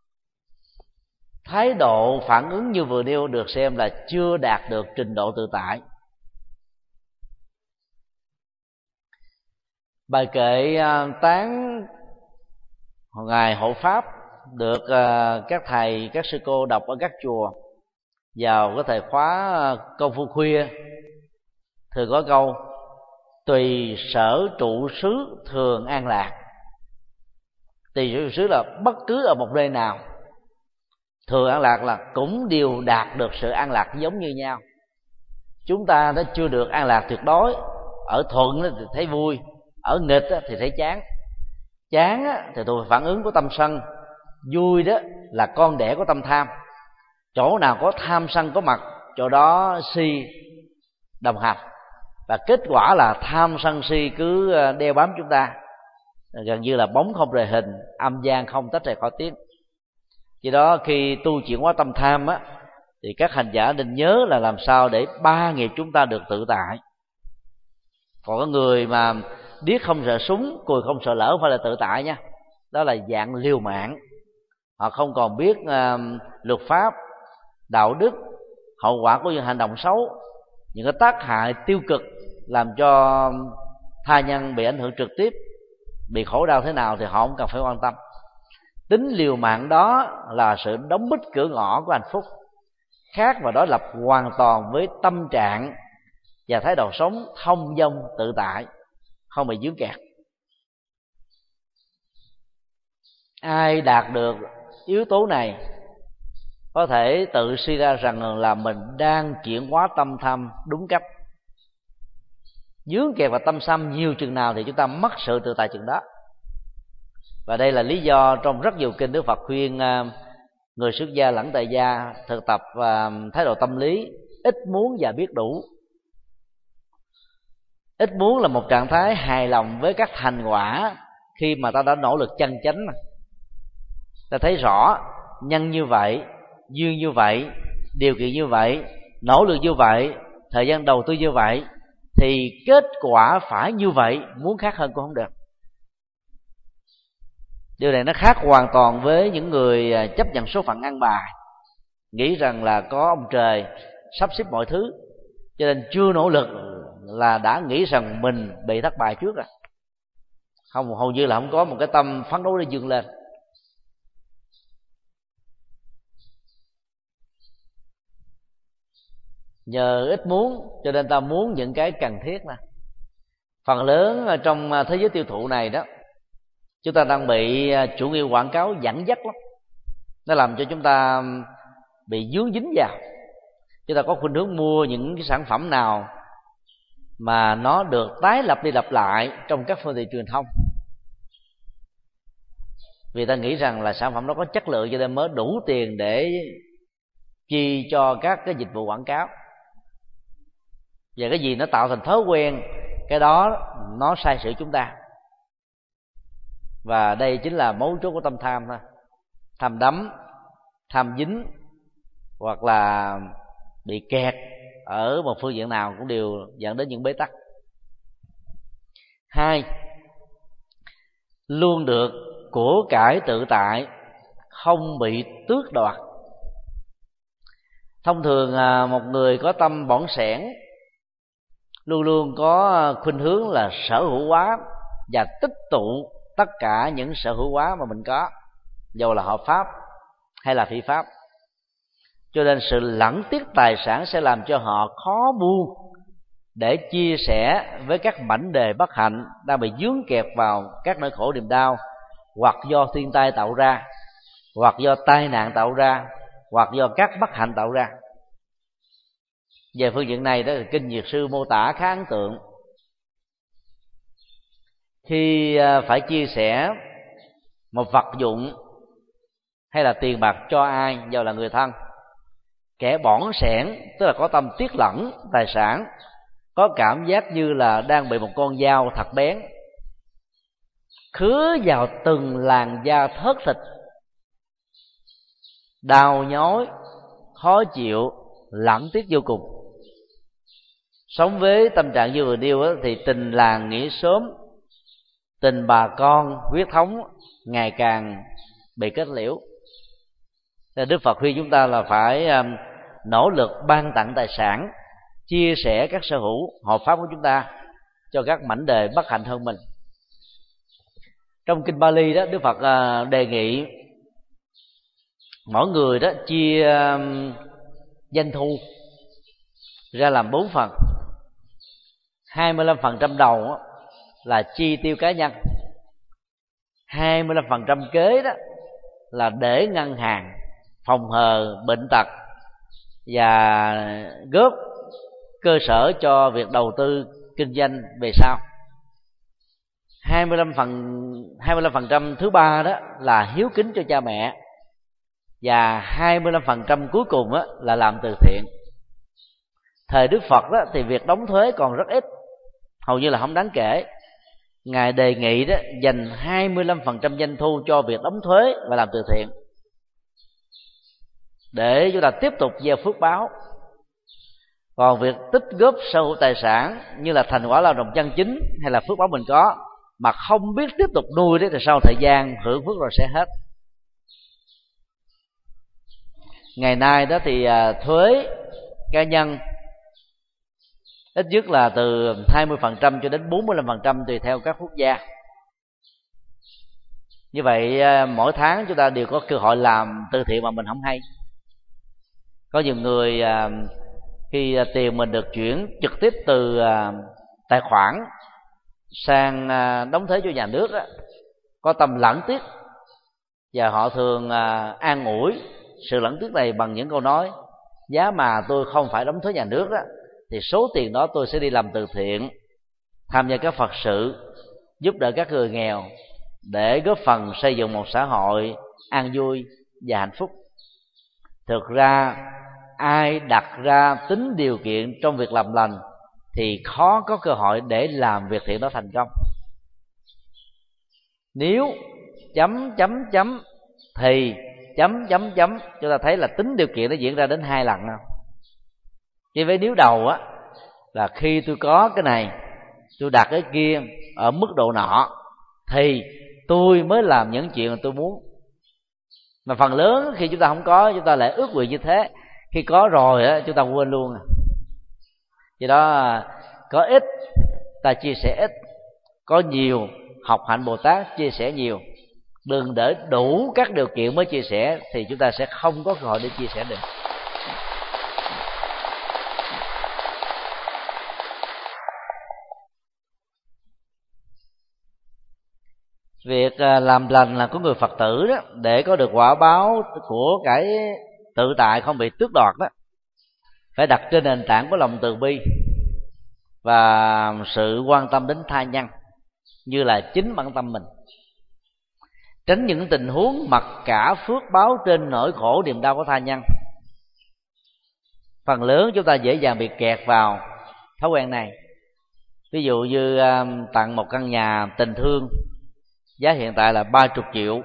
Thái độ phản ứng như vừa nêu được xem là chưa đạt được trình độ tự tại. Bài kệ tán Ngài Hộ Pháp được các thầy, các sư cô đọc ở các chùa vào cái thời khóa công phu khuya, thường có câu: tùy sở trụ xứ thường an lạc. Tùy sở trụ xứ là bất cứ ở một nơi nào, thường an lạc là cũng đều đạt được sự an lạc giống như nhau. Chúng ta đã chưa được an lạc tuyệt đối. Ở thuận thì thấy vui, ở nghịch thì thấy chán. Chán thì thuộc phản ứng của tâm sân, vui đó là con đẻ của tâm tham. Chỗ nào có tham sân có mặt, chỗ đó si đồng hành, và kết quả là tham sân si cứ đeo bám chúng ta, gần như là bóng không rời hình, âm gian không tách rời khỏi tiếng. Vì đó khi tu chuyển hóa tâm tham á, thì các hành giả nên nhớ là làm sao để ba nghiệp chúng ta được tự tại. Còn có người mà điếc không sợ súng, cùi không sợ lỡ không phải là tự tại nha, đó là dạng liều mạng. Họ không còn biết uh, luật pháp, đạo đức, hậu quả của những hành động xấu, những cái tác hại tiêu cực làm cho tha nhân bị ảnh hưởng trực tiếp, bị khổ đau thế nào thì họ không cần phải quan tâm. Tính liều mạng đó là sự đóng bít cửa ngõ của hạnh phúc, khác và đối lập hoàn toàn với tâm trạng và thái độ sống thông dong tự tại, không bị dướng kẹt. Ai đạt được yếu tố này có thể tự suy ra rằng là mình đang chuyển hóa tâm tham đúng cách. Dướng kẹt vào tâm tham nhiều chừng nào thì chúng ta mất sự tự tại chừng đó. Và đây là lý do trong rất nhiều kinh Đức Phật khuyên người xuất gia lẫn tại gia thực tập thái độ tâm lý ít muốn và biết đủ. Ít muốn là một trạng thái hài lòng với các thành quả khi mà ta đã nỗ lực chân chánh. Ta thấy rõ nhân như vậy, duyên như vậy, điều kiện như vậy, nỗ lực như vậy, thời gian đầu tư như vậy, thì kết quả phải như vậy, muốn khác hơn cũng không được. Điều này nó khác hoàn toàn với những người chấp nhận số phận ăn bài, nghĩ rằng là có ông trời sắp xếp mọi thứ, cho nên chưa nỗ lực là đã nghĩ rằng mình bị thất bại trước rồi. Không, hầu như là không có một cái tâm phấn đấu để vươn lên. Nhờ ít muốn cho nên ta muốn những cái cần thiết nè. Phần lớn trong thế giới tiêu thụ này đó, chúng ta đang bị chủ nghĩa quảng cáo dẫn dắt lắm. Nó làm cho chúng ta bị dướng dính vào. Chúng ta có khuynh hướng mua những cái sản phẩm nào mà nó được tái lặp đi lặp lại trong các phương tiện truyền thông, vì ta nghĩ rằng là sản phẩm đó có chất lượng, cho nên mới đủ tiền để chi cho các cái dịch vụ quảng cáo. Và cái gì nó tạo thành thói quen, cái đó nó sai sử chúng ta. Và đây chính là mấu chốt của tâm tham thôi. Tham đắm, tham dính, hoặc là bị kẹt ở một phương diện nào cũng đều dẫn đến những bế tắc. Hai, luôn được của cải tự tại, không bị tước đoạt. Thông thường một người có tâm bỏng sẻn luôn luôn có khuynh hướng là sở hữu hóa và tích tụ tất cả những sở hữu hóa mà mình có, dầu là hợp pháp hay là phi pháp. Cho nên sự lẫn tiếc tài sản sẽ làm cho họ khó buông để chia sẻ với các mảnh đề bất hạnh đang bị dướng kẹp vào các nỗi khổ niềm đau, hoặc do thiên tai tạo ra, hoặc do tai nạn tạo ra, hoặc do các bất hạnh tạo ra. Về phương diện này đó, kinh Diệt Sư mô tả khá ấn tượng. Khi phải chia sẻ một vật dụng hay là tiền bạc cho ai, dầu là người thân, kẻ bỏn sẻn, tức là có tâm tiếc lẫn tài sản, có cảm giác như là đang bị một con dao thật bén khứa vào từng làn da thớt thịt, đau nhói, khó chịu, lẫn tiếc vô cùng. Sống với tâm trạng như vừa nêu thì tình làng nghĩa xóm, tình bà con huyết thống ngày càng bị kết liễu. Đức Phật khuyên chúng ta là phải nỗ lực ban tặng tài sản, chia sẻ các sở hữu hợp pháp của chúng ta cho các mảnh đề bất hạnh hơn mình. Trong kinh Bali đó, Đức Phật đề nghị mỗi người đó chia doanh thu ra làm bốn phần. hai mươi lăm phần trăm đầu là chi tiêu cá nhân, hai mươi lăm phần trăm kế đó là để ngân hàng phòng hờ bệnh tật và góp cơ sở cho việc đầu tư kinh doanh về sau. hai mươi lăm phần trăm thứ ba đó là hiếu kính cho cha mẹ, và hai mươi lăm phần trăm cuối cùng đó là làm từ thiện. Thời Đức Phật đó thì việc đóng thuế còn rất ít, hầu như là không đáng kể. Ngài đề nghị đó dành hai mươi lăm phần trăm doanh thu cho việc đóng thuế và làm từ thiện, để chúng ta tiếp tục gieo phước báo. Còn việc tích góp sở hữu tài sản như là thành quả lao động chân chính hay là phước báo mình có mà không biết tiếp tục nuôi đấy, thì sau thời gian hưởng phước rồi sẽ hết. Ngày nay đó thì thuế cá nhân ít nhất là từ hai mươi phần trăm cho đến bốn mươi lăm phần trăm tùy theo các quốc gia. Như vậy mỗi tháng chúng ta đều có cơ hội làm từ thiện mà mình không hay. Có nhiều người khi tiền mình được chuyển trực tiếp từ tài khoản sang đóng thuế cho nhà nước á, có tâm lẫn tiếc, và họ thường an ủi sự lẫn tiếc này bằng những câu nói: giá mà tôi không phải đóng thuế nhà nước á, thì số tiền đó tôi sẽ đi làm từ thiện, tham gia các Phật sự, giúp đỡ các người nghèo, để góp phần xây dựng một xã hội an vui và hạnh phúc. Thực ra ai đặt ra tính điều kiện trong việc làm lành thì khó có cơ hội để làm việc thiện đó thành công. Nếu chấm chấm chấm thì chấm chấm chấm, chúng ta thấy là tính điều kiện nó diễn ra đến hai lần nào. Chỉ với nếu đầu á là khi tôi có cái này, tôi đặt cái kia ở mức độ nọ, thì tôi mới làm những chuyện mà tôi muốn. Mà phần lớn khi chúng ta không có, chúng ta lại ước nguyện như thế. Khi có rồi á, chúng ta quên luôn. Do đó có ít ta chia sẻ ít, có nhiều học hạnh Bồ Tát chia sẻ nhiều. Đừng để đủ các điều kiện mới chia sẻ, thì chúng ta sẽ không có cơ hội để chia sẻ được. Việc làm lành là của người Phật tử đó, để có được quả báo của cái tự tại không bị tước đoạt đó, phải đặt trên nền tảng của lòng từ bi và sự quan tâm đến tha nhân như là chính bản tâm mình. Tránh những tình huống mặc cả phước báo trên nỗi khổ niềm đau của tha nhân. Phần lớn chúng ta dễ dàng bị kẹt vào thói quen này. Ví dụ như tặng một căn nhà tình thương, giá hiện tại là ba mươi triệu.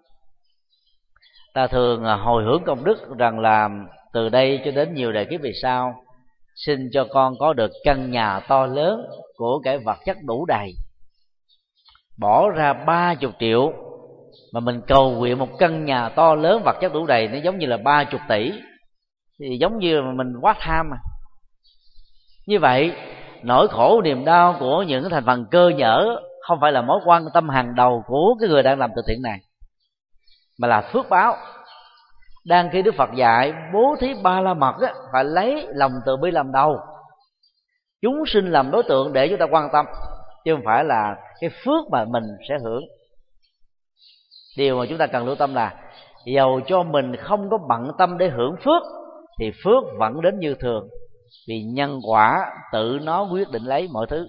Ta thường hồi hướng công đức rằng là từ đây cho đến nhiều đời kiếp về sau, xin cho con có được căn nhà to lớn của cải vật chất đủ đầy. Bỏ ra ba mươi triệu mà mình cầu nguyện một căn nhà to lớn vật chất đủ đầy, nó giống như là ba mươi tỷ, thì giống như là mình quá tham mà. Như vậy nỗi khổ niềm đau của những thành phần cơ nhỡ không phải là mối quan tâm hàng đầu của cái người đang làm từ thiện này, mà là phước báo. Đang khi Đức Phật dạy bố thí ba la mật á, phải lấy lòng từ bi làm đầu, chúng sinh làm đối tượng để chúng ta quan tâm, chứ không phải là cái phước mà mình sẽ hưởng. Điều mà chúng ta cần lưu tâm là dầu cho mình không có bận tâm để hưởng phước thì phước vẫn đến như thường, vì nhân quả tự nó quyết định lấy mọi thứ.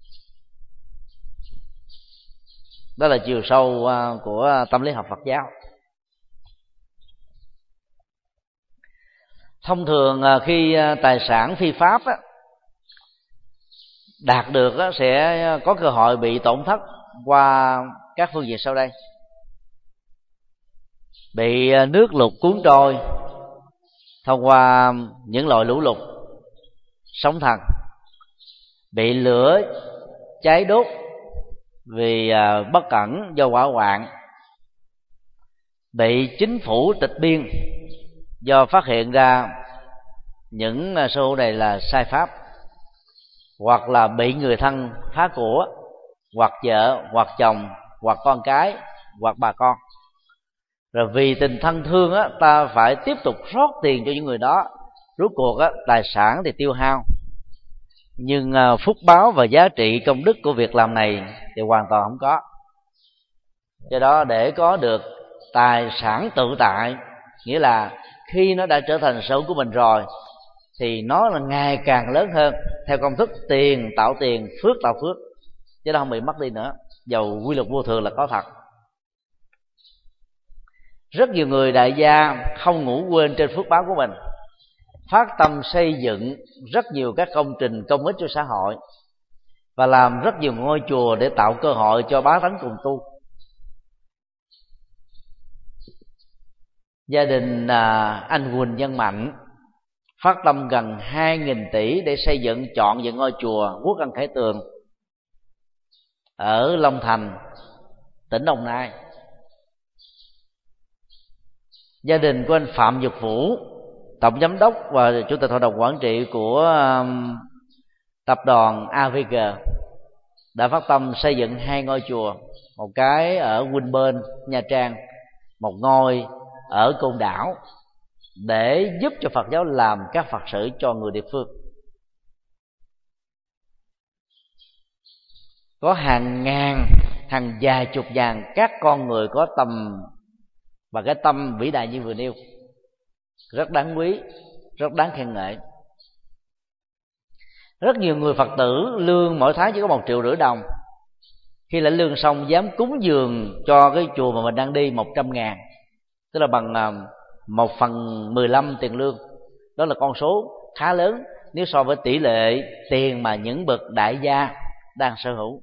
Đó là chiều sâu của tâm lý học Phật giáo. Thông thường khi tài sản phi pháp á, đạt được á, sẽ có cơ hội bị tổn thất qua các phương diện sau đây: bị nước lụt cuốn trôi thông qua những loại lũ lụt, sóng thần; bị lửa cháy đốt vì bất cẩn do hỏa hoạn; bị chính phủ tịch biên do phát hiện ra những sở hữu này là sai pháp; hoặc là bị người thân phá của, hoặc vợ, hoặc chồng, hoặc con cái, hoặc bà con. Rồi vì tình thân thương á, ta phải tiếp tục rót tiền cho những người đó. Rốt cuộc á, tài sản thì tiêu hao, nhưng phúc báo và giá trị công đức của việc làm này thì hoàn toàn không có. Do đó để có được tài sản tự tại, nghĩa là khi nó đã trở thành sở hữu của mình rồi thì nó là ngày càng lớn hơn, theo công thức tiền tạo tiền, phước tạo phước, chứ nó không bị mất đi nữa, dầu quy luật vô thường là có thật. Rất nhiều người đại gia không ngủ quên trên phước báo của mình, phát tâm xây dựng rất nhiều các công trình công ích cho xã hội, và làm rất nhiều ngôi chùa để tạo cơ hội cho bá tánh cùng tu. Gia đình anh Quỳnh Văn Mạnh phát tâm gần hai nghìn tỷ để xây dựng chọn những ngôi chùa Quốc Ân Khải Tường ở Long Thành, tỉnh Đồng Nai. Gia đình của anh Phạm Nhật Vũ, tổng giám đốc và chủ tịch hội đồng quản trị của tập đoàn a vê giê, đã phát tâm xây dựng hai ngôi chùa, một cái ở Quỳnh Bên, Nha Trang, một ngôi ở Côn Đảo, để giúp cho Phật giáo làm các Phật sự cho người địa phương. Có hàng ngàn, hàng vài chục ngàn các con người có tầm và cái tâm vĩ đại như vừa nêu, rất đáng quý, rất đáng khen ngợi. Rất nhiều người Phật tử lương mỗi tháng chỉ có một triệu rưỡi đồng, khi lãnh lương xong dám cúng dường cho cái chùa mà mình đang đi một trăm ngàn, tức là bằng một phần mười lăm tiền lương. Đó là con số khá lớn nếu so với tỷ lệ tiền mà những bậc đại gia đang sở hữu.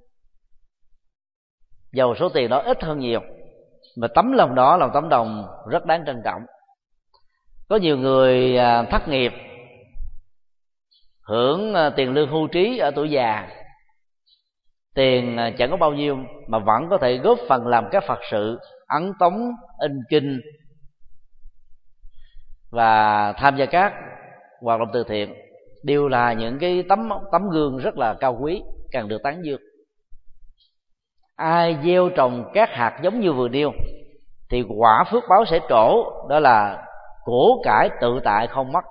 Dầu số tiền đó ít hơn nhiều, mà tấm lòng đó là tấm lòng rất đáng trân trọng. Có nhiều người thất nghiệp hưởng tiền lương hưu trí ở tuổi già, tiền chẳng có bao nhiêu mà vẫn có thể góp phần làm các Phật sự ấn tống, in kinh và tham gia các hoạt động từ thiện, đều là những cái tấm tấm gương rất là cao quý, cần được tán dương. Ai gieo trồng các hạt giống như vừa nêu thì quả phước báo sẽ trổ, đó là của cải tự tại không mất,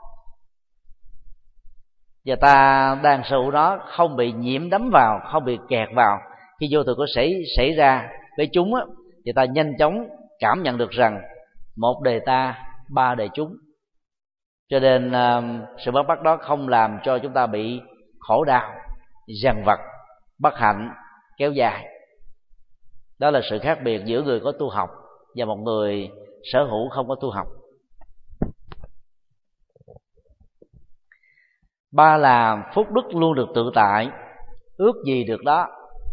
và ta đang sở hữu đó, không bị nhiễm đắm vào, không bị kẹt vào. Khi vô thường có xảy xảy ra với chúng á, thì ta nhanh chóng cảm nhận được rằng một đề ta, ba đề chúng. Cho nên uh, sự bất bắt đó không làm cho chúng ta bị khổ đau, dằn vặt, bất hạnh kéo dài. Đó là sự khác biệt giữa người có tu học và một người sở hữu không có tu học. Ba là phúc đức luôn được tự tại, ước gì được đó.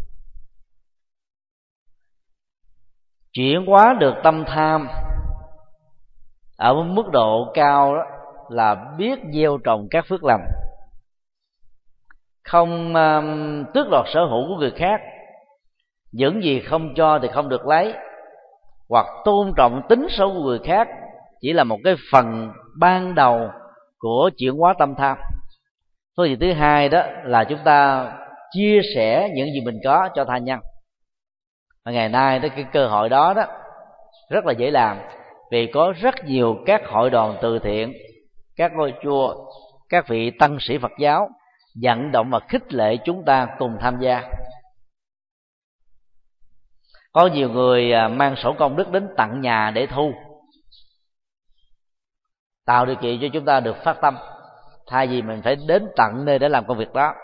Chuyển hóa được tâm tham ở một mức độ cao đó là biết gieo trồng các phước lành, không um, tước đoạt sở hữu của người khác, những gì không cho thì không được lấy, hoặc tôn trọng tính xấu của người khác chỉ là một cái phần ban đầu của chuyển hóa tâm tham. Phương diện thứ hai đó là chúng ta chia sẻ những gì mình có cho tha nhân. Và ngày nay đó, cái cơ hội đó đó rất là dễ làm, vì có rất nhiều các hội đoàn từ thiện, các ngôi chùa, các vị tăng sĩ Phật giáo vận động và khích lệ chúng ta cùng tham gia. Có nhiều người mang sổ công đức đến tận nhà để thu, tạo điều kiện cho chúng ta được phát tâm, thay vì mình phải đến tận nơi để làm công việc đó.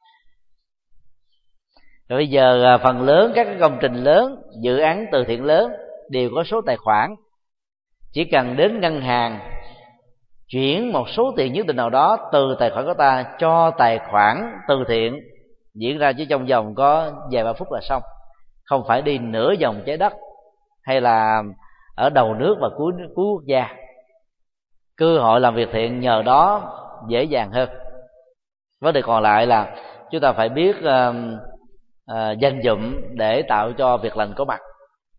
Rồi bây giờ phần lớn các công trình lớn, dự án từ thiện lớn đều có số tài khoản. Chỉ cần đến ngân hàng chuyển một số tiền nhất định nào đó từ tài khoản của ta cho tài khoản từ thiện, diễn ra chỉ trong vòng có vài ba phút là xong, không phải đi nửa vòng trái đất hay là ở đầu nước và cuối cuối quốc gia. Cơ hội làm việc thiện nhờ đó dễ dàng hơn. Vấn đề còn lại là chúng ta phải biết uh, uh, dành dụm để tạo cho việc lành có mặt.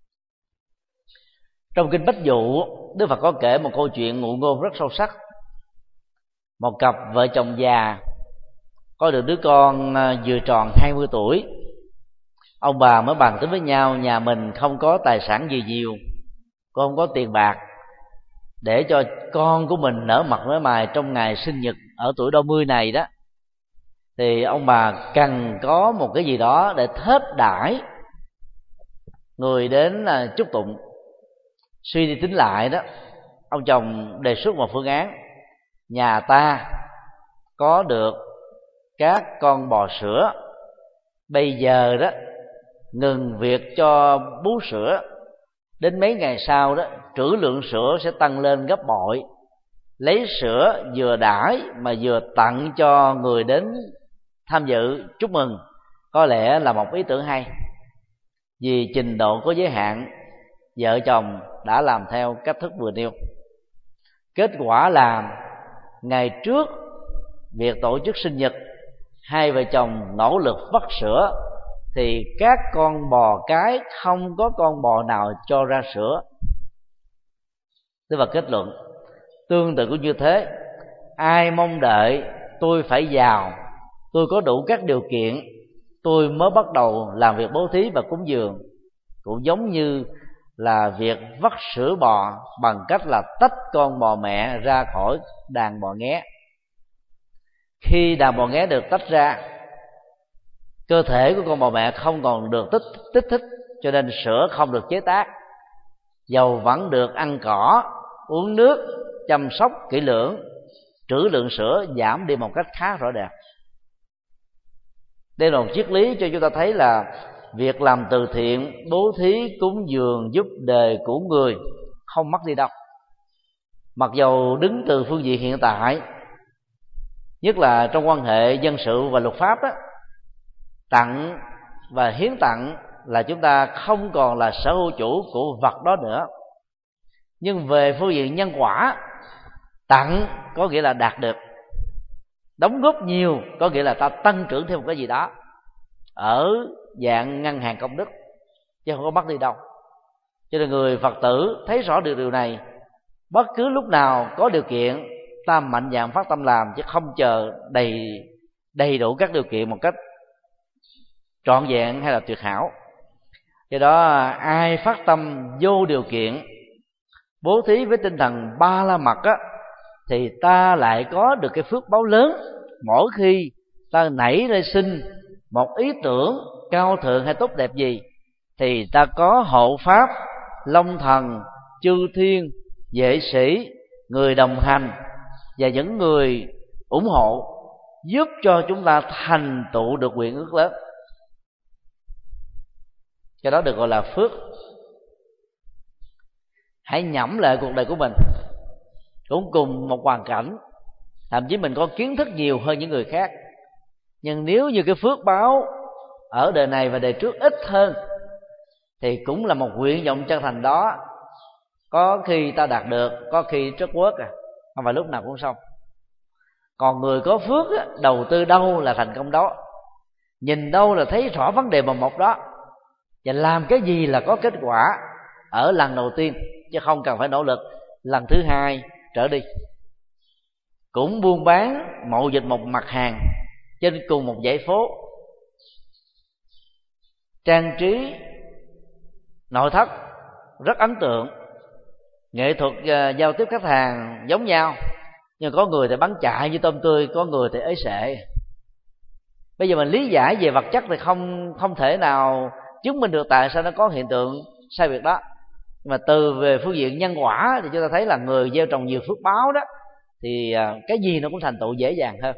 Trong kinh Bách Dụ, Đức Phật có kể một câu chuyện ngụ ngôn rất sâu sắc. Một cặp vợ chồng già có được đứa con vừa tròn hai mươi tuổi. Ông bà mới bàn tính với nhau, nhà mình không có tài sản gì nhiều, con không có tiền bạc để cho con của mình nở mặt nở mày trong ngày sinh nhật ở tuổi đôi mươi này đó, thì ông bà cần có một cái gì đó để thết đãi người đến chúc tụng. Suy đi tính lại đó, ông chồng đề xuất một phương án: nhà ta có được các con bò sữa, bây giờ đó ngừng việc cho bú sữa, đến mấy ngày sau đó trữ lượng sữa sẽ tăng lên gấp bội, lấy sữa vừa đãi mà vừa tặng cho người đến tham dự chúc mừng, có lẽ là một ý tưởng hay. Vì trình độ có giới hạn, vợ chồng đã làm theo cách thức vừa nêu. Kết quả là ngày trước việc tổ chức sinh nhật, hai vợ chồng nỗ lực vắt sữa, thì các con bò cái không có con bò nào cho ra sữa. Tức là kết luận tương tự cũng như thế. Ai mong đợi tôi phải giàu, tôi có đủ các điều kiện, tôi mới bắt đầu làm việc bố thí và cúng dường, cũng giống như là việc vắt sữa bò bằng cách là tách con bò mẹ ra khỏi đàn bò nghé. Khi đàn bò nghé được tách ra, cơ thể của con bò mẹ không còn được tích tích thích, cho nên sữa không được chế tác. Dầu vẫn được ăn cỏ, uống nước, chăm sóc kỹ lưỡng, trữ lượng sữa giảm đi một cách khá rõ rệt. Đây là một triết lý cho chúng ta thấy là việc làm từ thiện, bố thí, cúng dường, giúp đời của người không mất đi đâu. Mặc dầu đứng từ phương diện hiện tại, nhất là trong quan hệ dân sự và luật pháp đó, tặng và hiến tặng là chúng ta không còn là sở hữu chủ của vật đó nữa. Nhưng về phương diện nhân quả, tặng có nghĩa là đạt được, đóng góp nhiều có nghĩa là ta tăng trưởng thêm một cái gì đó ở dạng ngân hàng công đức, chứ không có mất đi đâu. Cho nên người Phật tử thấy rõ được điều này, bất cứ lúc nào có điều kiện ta mạnh dạn phát tâm làm, chứ không chờ đầy đầy đủ các điều kiện một cách trọn vẹn hay là tuyệt hảo. Do đó ai phát tâm vô điều kiện, bố thí với tinh thần ba la mật á, thì ta lại có được cái phước báo lớn. Mỗi khi ta nảy ra sinh một ý tưởng cao thượng hay tốt đẹp gì, thì ta có hộ pháp, long thần, chư thiên, vệ sĩ, người đồng hành và những người ủng hộ giúp cho chúng ta thành tựu được nguyện ước lớn. Cho đó được gọi là phước. Hãy nhẩm lại cuộc đời của mình, cũng cùng một hoàn cảnh, thậm chí mình có kiến thức nhiều hơn những người khác, nhưng nếu như cái phước báo ở đời này và đời trước ít hơn, thì cũng là một nguyện vọng chân thành đó. Có khi ta đạt được, có khi trất quất à, không phải lúc nào cũng xong. Còn người có phước á, đầu tư đâu là thành công đó, nhìn đâu là thấy rõ vấn đề mà một đó, và làm cái gì là có kết quả ở lần đầu tiên, chứ không cần phải nỗ lực lần thứ hai trở đi. Cũng buôn bán mậu dịch một mặt hàng trên cùng một dãy phố, trang trí nội thất rất ấn tượng, nghệ thuật uh, giao tiếp khách hàng giống nhau, nhưng có người thì bán chạy như tôm tươi, có người thì ế sệ. Bây giờ mình lý giải về vật chất thì không không thể nào chứng minh được tại sao nó có hiện tượng sai biệt đó. Nhưng mà từ về phương diện nhân quả thì chúng ta thấy là người gieo trồng nhiều phước báo đó, thì cái gì nó cũng thành tựu dễ dàng hơn.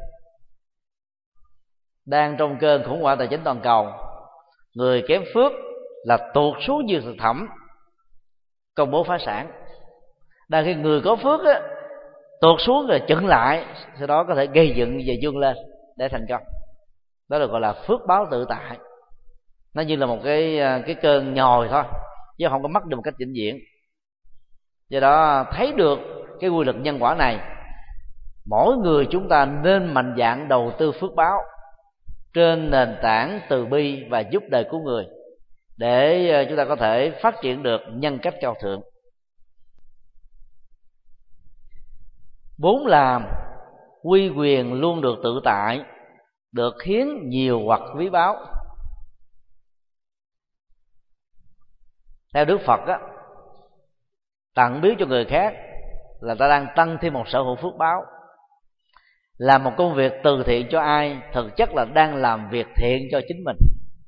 Đang trong cơn khủng hoảng tài chính toàn cầu, người kém phước là tuột xuống giường thực thẩm, công bố phá sản. Đang khi người có phước á, tuột xuống rồi chững lại, sau đó có thể gây dựng và vươn lên để thành công. Đó được gọi là phước báo tự tại. Nó như là một cái cái cơn nhồi thôi, chứ không có mất được một cách vĩnh viễn. Do đó thấy được cái quy luật nhân quả này, mỗi người chúng ta nên mạnh dạn đầu tư phước báo trên nền tảng từ bi và giúp đời của người, để chúng ta có thể phát triển được nhân cách cao thượng. Bốn là quy quyền luôn được tự tại, được hiến nhiều hoặc quý báu. Theo Đức Phật á, tặng biếu cho người khác là ta đang tăng thêm một sở hữu phước báo. Làm một công việc từ thiện cho ai, thực chất là đang làm việc thiện cho chính mình.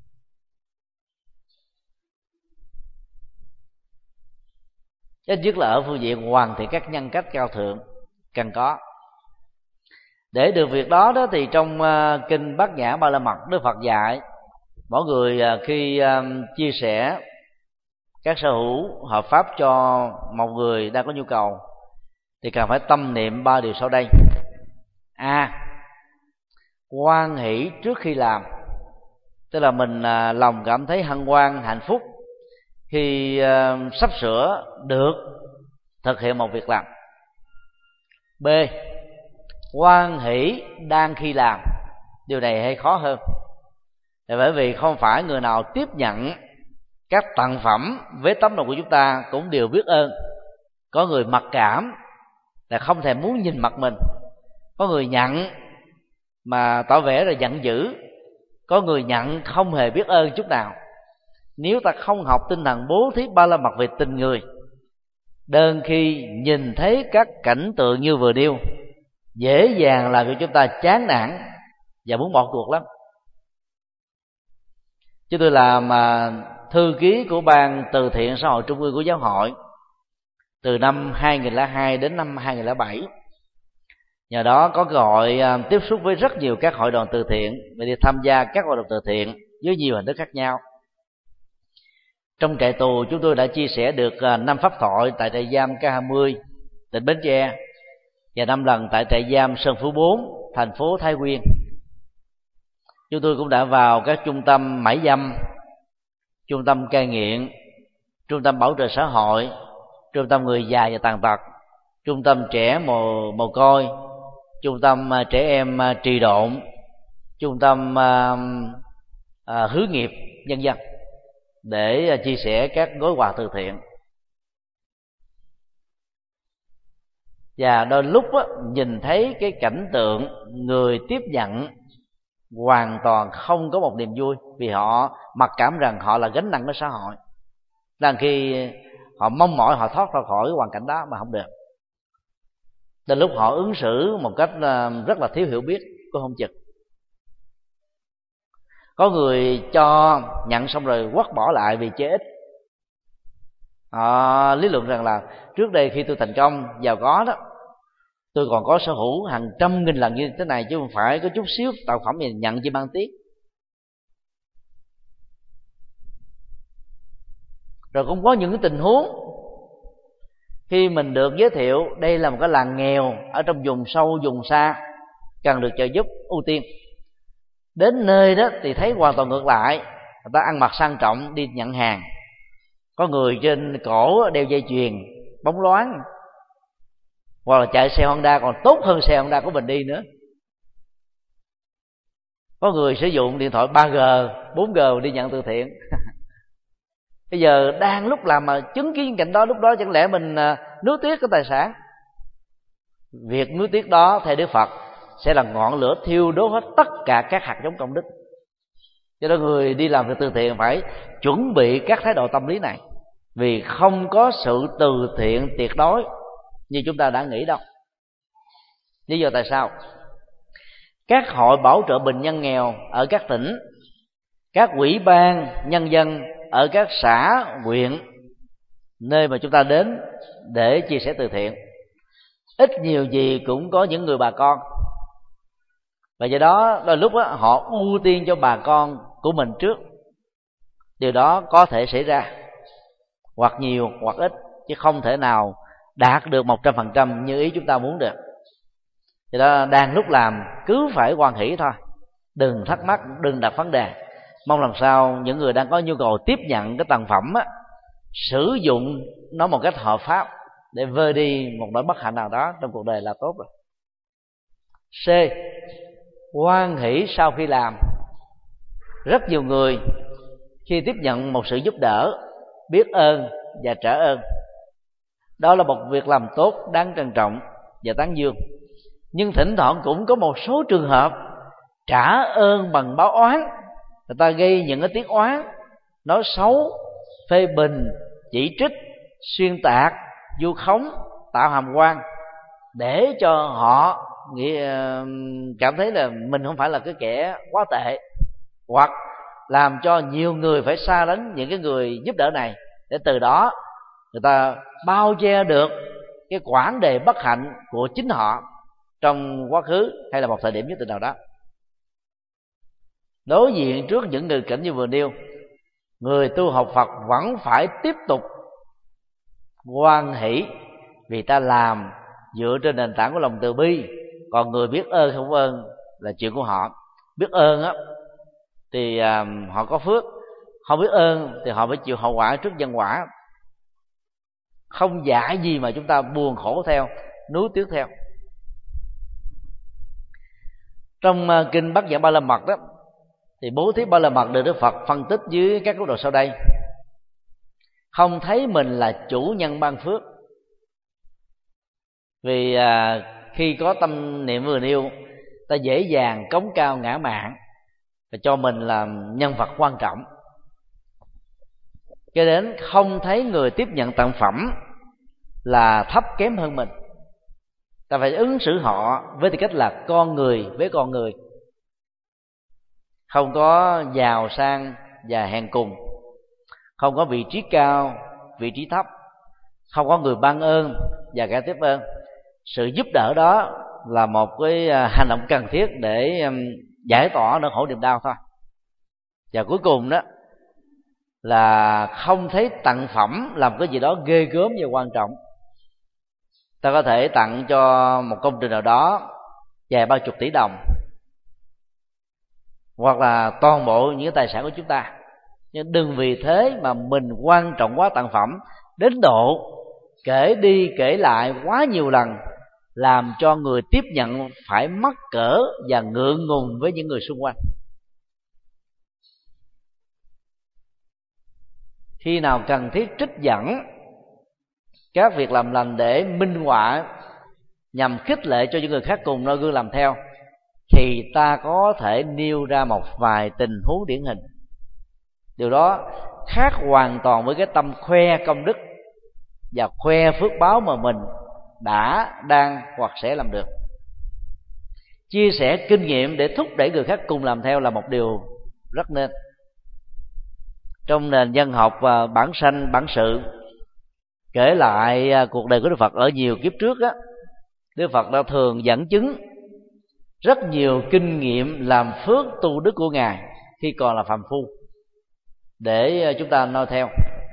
Ít nhất là ở phương diện hoàn thiện các nhân cách cao thượng cần có. Để được việc đó đó thì trong uh, kinh Bát Nhã Ba La Mật, Đức Phật dạy mỗi người uh, khi uh, chia sẻ các sở hữu hợp pháp cho một người đang có nhu cầu, thì cần phải tâm niệm ba điều sau đây. A. À, hoan hỷ trước khi làm, tức là mình uh, lòng cảm thấy hân hoan, hạnh phúc khi uh, sắp sửa được thực hiện một việc làm. B. Hoan hỷ đang khi làm. Điều này hay khó hơn, bởi vì không phải người nào tiếp nhận các tặng phẩm với tấm lòng của chúng ta cũng đều biết ơn. Có người mặc cảm là không thèm muốn nhìn mặt mình, có người nhận mà tỏ vẻ là giận dữ, có người nhận không hề biết ơn chút nào. nếu ta không học tinh thần bố thí ba la mật về tình người, đơn khi nhìn thấy các cảnh tượng như vừa nêu, dễ dàng làm cho chúng ta chán nản và muốn bỏ cuộc lắm. Chứ tôi làm mà thư ký của ban từ thiện xã hội trung ương của giáo hội từ năm hai nghìn lẻ hai đến năm hai nghìn lẻ bảy. Nhờ đó có cơ hội tiếp xúc với rất nhiều các hội đoàn từ thiện và đi tham gia các hoạt động từ thiện với nhiều hình thức khác nhau. Trong trại tù, chúng tôi đã chia sẻ được năm pháp thoại tại trại giam K hai mươi tỉnh Bến Tre và năm lần tại trại giam Sơn Phú bốn thành phố Thái Nguyên. Chúng tôi cũng đã vào các trung tâm mãi dâm, trung tâm cai nghiện, trung tâm bảo trợ xã hội, trung tâm người già và tàn tật, trung tâm trẻ mồ mồ côi, trung tâm trẻ em trì độn, trung tâm uh, uh, hướng nghiệp, vân vân, để chia sẻ các gói quà từ thiện. Và đôi lúc á, nhìn thấy cái cảnh tượng người tiếp nhận hoàn toàn không có một niềm vui, vì họ mặc cảm rằng họ là gánh nặng của xã hội, đang khi họ mong mỏi họ thoát ra khỏi hoàn cảnh đó mà không được. Đến lúc họ ứng xử một cách rất là thiếu hiểu biết cũng không chừng. Có người cho nhận xong rồi quắt bỏ lại vì chê ít. Họ lý luận rằng là trước đây khi tôi thành công giàu có đó, tôi còn có sở hữu hàng trăm nghìn lần như thế này, chứ không phải có chút xíu tạo phẩm gì nhận chỉ mang tiếc. Rồi cũng có những cái tình huống khi mình được giới thiệu đây là một cái làng nghèo ở trong vùng sâu vùng xa cần được trợ giúp ưu tiên, đến nơi đó thì thấy hoàn toàn ngược lại, người ta ăn mặc sang trọng đi nhận hàng, có người trên cổ đeo dây chuyền bóng loáng, hoặc là chạy xe Honda còn tốt hơn xe Honda của mình đi nữa, có người sử dụng điện thoại ba G, bốn G đi nhận từ thiện. Bây giờ đang lúc làm mà chứng kiến cảnh đó, lúc đó chẳng lẽ mình nuối tiếc cái tài sản? Việc nuối tiếc đó theo Đức Phật sẽ là ngọn lửa thiêu đốt hết tất cả các hạt giống công đức. Cho nên người đi làm việc từ thiện phải chuẩn bị các thái độ tâm lý này, vì không có sự từ thiện tuyệt đối như chúng ta đã nghĩ đâu. Lý do tại sao? Các hội bảo trợ bệnh nhân nghèo ở các tỉnh, các ủy ban nhân dân ở các xã, huyện, nơi mà chúng ta đến để chia sẻ từ thiện, ít nhiều gì cũng có những người bà con, và do đó đôi lúc đó, họ ưu tiên cho bà con của mình trước. Điều đó có thể xảy ra, hoặc nhiều hoặc ít, chứ không thể nào đạt được một trăm phần trăm như ý chúng ta muốn được. Cho đó đang lúc làm cứ phải hoan hỷ thôi, đừng thắc mắc, đừng đặt vấn đề. Mong làm sao những người đang có nhu cầu tiếp nhận cái tặng phẩm á, sử dụng nó một cách hợp pháp để vơi đi một nỗi bất hạnh nào đó trong cuộc đời là tốt rồi. C. Hoan hỷ sau khi làm. Rất nhiều người khi tiếp nhận một sự giúp đỡ biết ơn và trả ơn. Đó là một việc làm tốt đáng trân trọng và tán dương. Nhưng thỉnh thoảng cũng có một số trường hợp trả ơn bằng báo oán. Người ta gây những cái tiếng oán, nói xấu, phê bình, chỉ trích, xuyên tạc, vu khống, tạo hàm oan, để cho họ nghĩ, cảm thấy là mình không phải là cái kẻ quá tệ, hoặc làm cho nhiều người phải xa lánh những cái người giúp đỡ này, để từ đó người ta bao che được cái quãng đề bất hạnh của chính họ trong quá khứ hay là một thời điểm nhất định nào đó. Đối diện trước những nghịch cảnh như vừa nêu, người tu học Phật vẫn phải tiếp tục hoan hỷ, vì ta làm dựa trên nền tảng của lòng từ bi. Còn người biết ơn không ơn là chuyện của họ. Biết ơn á thì à, họ có phước, không biết ơn thì họ phải chịu hậu quả trước nhân quả. Không dạy gì mà chúng ta buồn khổ theo, nuối tiếc theo. Trong uh, kinh Bát Nhã Ba La Mật đó, thì bố thí ba la mật được Đức Phật phân tích dưới các góc độ sau đây. Không thấy mình là chủ nhân ban phước, vì à, khi có tâm niệm vừa nêu, ta dễ dàng cống cao ngã mạn và cho mình làm nhân vật quan trọng. cho đến không thấy người tiếp nhận tặng phẩm là thấp kém hơn mình. Ta phải ứng xử họ với tư cách là con người với con người, không có giàu sang và hèn cùng, không có vị trí cao vị trí thấp, không có người ban ơn và kẻ tiếp ơn. Sự giúp đỡ đó là một cái hành động cần thiết để giải tỏa nỗi khổ niềm đau thôi. Và cuối cùng đó là không thấy tặng phẩm làm cái gì đó ghê gớm và quan trọng. Ta có thể tặng cho một công trình nào đó vài ba chục tỷ đồng, hoặc là toàn bộ những tài sản của chúng ta, nhưng đừng vì thế mà mình quan trọng quá tặng phẩm đến độ kể đi kể lại quá nhiều lần, làm cho người tiếp nhận phải mắc cỡ và ngượng ngùng với những người xung quanh. Khi nào cần thiết trích dẫn các việc làm lành để minh họa nhằm khích lệ cho những người khác cùng noi gương làm theo, thì ta có thể nêu ra một vài tình huống điển hình. Điều đó khác hoàn toàn với cái tâm khoe công đức và khoe phước báo mà mình đã, đang hoặc sẽ làm được. Chia sẻ kinh nghiệm để thúc đẩy người khác cùng làm theo là một điều rất nên. Trong nền dân học và bản sanh bản sự kể lại cuộc đời của Đức Phật ở nhiều kiếp trước á, Đức Phật đã thường dẫn chứng rất nhiều kinh nghiệm làm phước tu đức của Ngài khi còn là phàm phu để chúng ta noi theo.